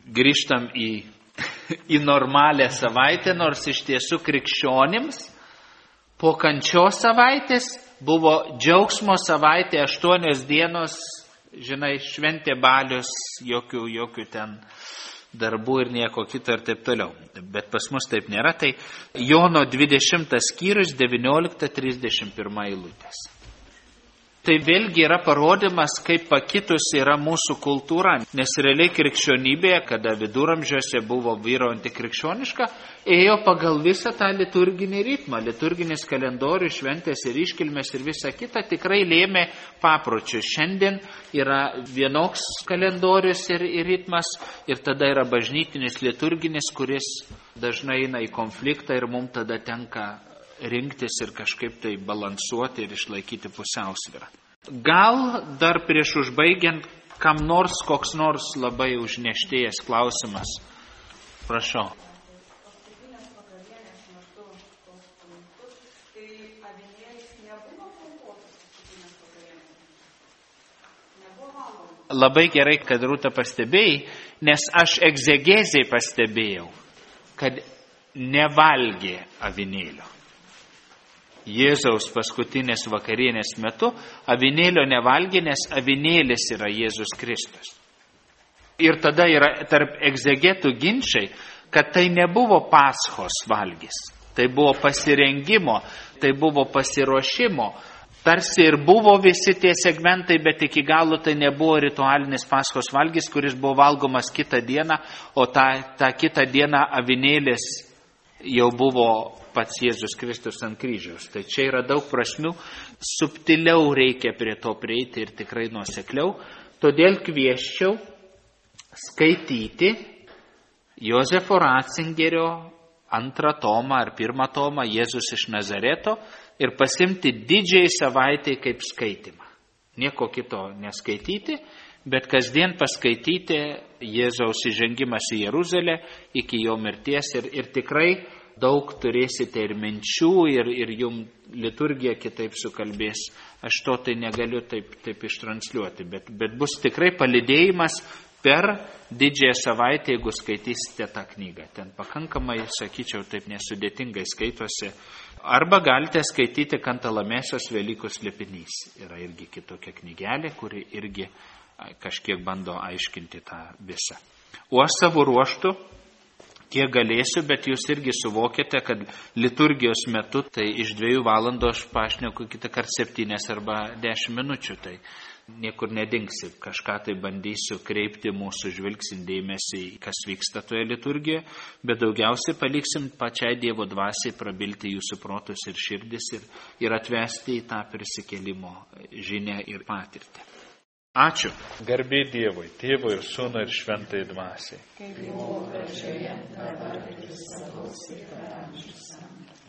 grįžtam į, į normalią savaitę, nors iš tiesų krikščionims po kančios savaitės buvo džiaugsmo savaitė, aštuonios dienos, žinai, šventė balius, jokių, jokių ten darbų ir nieko kito ir taip toliau. Bet pas mus taip nėra. Tai Jono dvidešimtas skyrius, devyniolikta trisdešimt pirma eilutės. Tai vėlgi yra parodymas, kaip pakitusi yra mūsų kultūra, nes realiai krikščionybėje, kada viduramžiuose buvo vyraujanti krikščioniška, ėjo pagal visą tą liturginį ritmą. Liturginis kalendorius, šventės ir iškilmės ir visa kita tikrai lėmė papročius. Šiandien yra vienoks kalendorius ir, ir ritmas, ir tada yra bažnytinis liturginis, kuris dažnai eina į konfliktą ir mums tada tenka rinktis ir kažkaip tai balansuoti ir išlaikyti pusiausvyrą. Gal dar prieš užbaigiant, kam nors koks nors labai užneštėjęs klausimas. Prašau. Paskutinės vakarienės metu tos punktus, tai avinėlis nebuvo paaukoti paskutinės vakarienės? Nebuvo valoma? Labai gerai, kad Rūta pastebėjai, nes aš egzegezėj pastebėjau, kad nevalgė avinėlio. Jėzaus paskutinės vakarienės metu avinėlio nevalgė, nes avinėlis yra Jėzus Kristus. Ir tada yra tarp egzegetų ginčiai, kad tai nebuvo Paschos valgys, tai buvo pasirengimo, tai buvo pasiruošimo. Tarsi ir buvo visi tie segmentai, bet iki galo tai nebuvo ritualinis Paschos valgys, kuris buvo valgomas kitą dieną, o tą, tą kitą dieną avinėlis jau buvo pats Jėzus Kristus ant kryžiaus. Tai čia yra daug prasmių, subtiliau reikia prie to prieiti ir tikrai nuosekliau. Todėl kvieščiau skaityti Jozefo Ratzingerio antrą tomą ar pirmą tomą Jėzus iš Nazareto ir pasimti didžiai savaitai kaip skaitimą. Nieko kito neskaityti, bet kasdien paskaityti Jėzaus įžengimas į Jeruzalę iki jo mirties ir, ir tikrai daug turėsite ir minčių, ir, ir jums liturgija kitaip sukalbės. Aš to tai negaliu taip, taip ištransliuoti, bet, bet bus tikrai palydėjimas per didžiąją savaitę, jeigu skaitysite tą knygą. Ten pakankamai, sakyčiau, taip nesudėtingai skaitosi. Arba galite skaityti Kantalamėsos Velykų slėpinys. Yra irgi kitokia knygelė, kuri irgi kažkiek bando aiškinti tą visą. O aš savo ruoštų kiek galėsiu, bet jūs irgi suvokite, kad liturgijos metu tai iš dviejų valandų aš pašneku kitą kartą septynias arba dešimt minučių, tai niekur nedingsi. Kažką tai bandysiu kreipti mūsų žvilgsnį dėmesį, kas vyksta toje liturgijoje, bet daugiausiai paliksim pačiai Dievo dvasiai prabilti jūsų protus ir širdis ir, ir atvesti į tą prisikėlimo žinią ir patirtį. Ačiū. Garbė Dievui, Tėvui ir Sūnui ir Šventai Dvasiai. Kaip buvo pradžioje, dabar ir visados ir per amžius.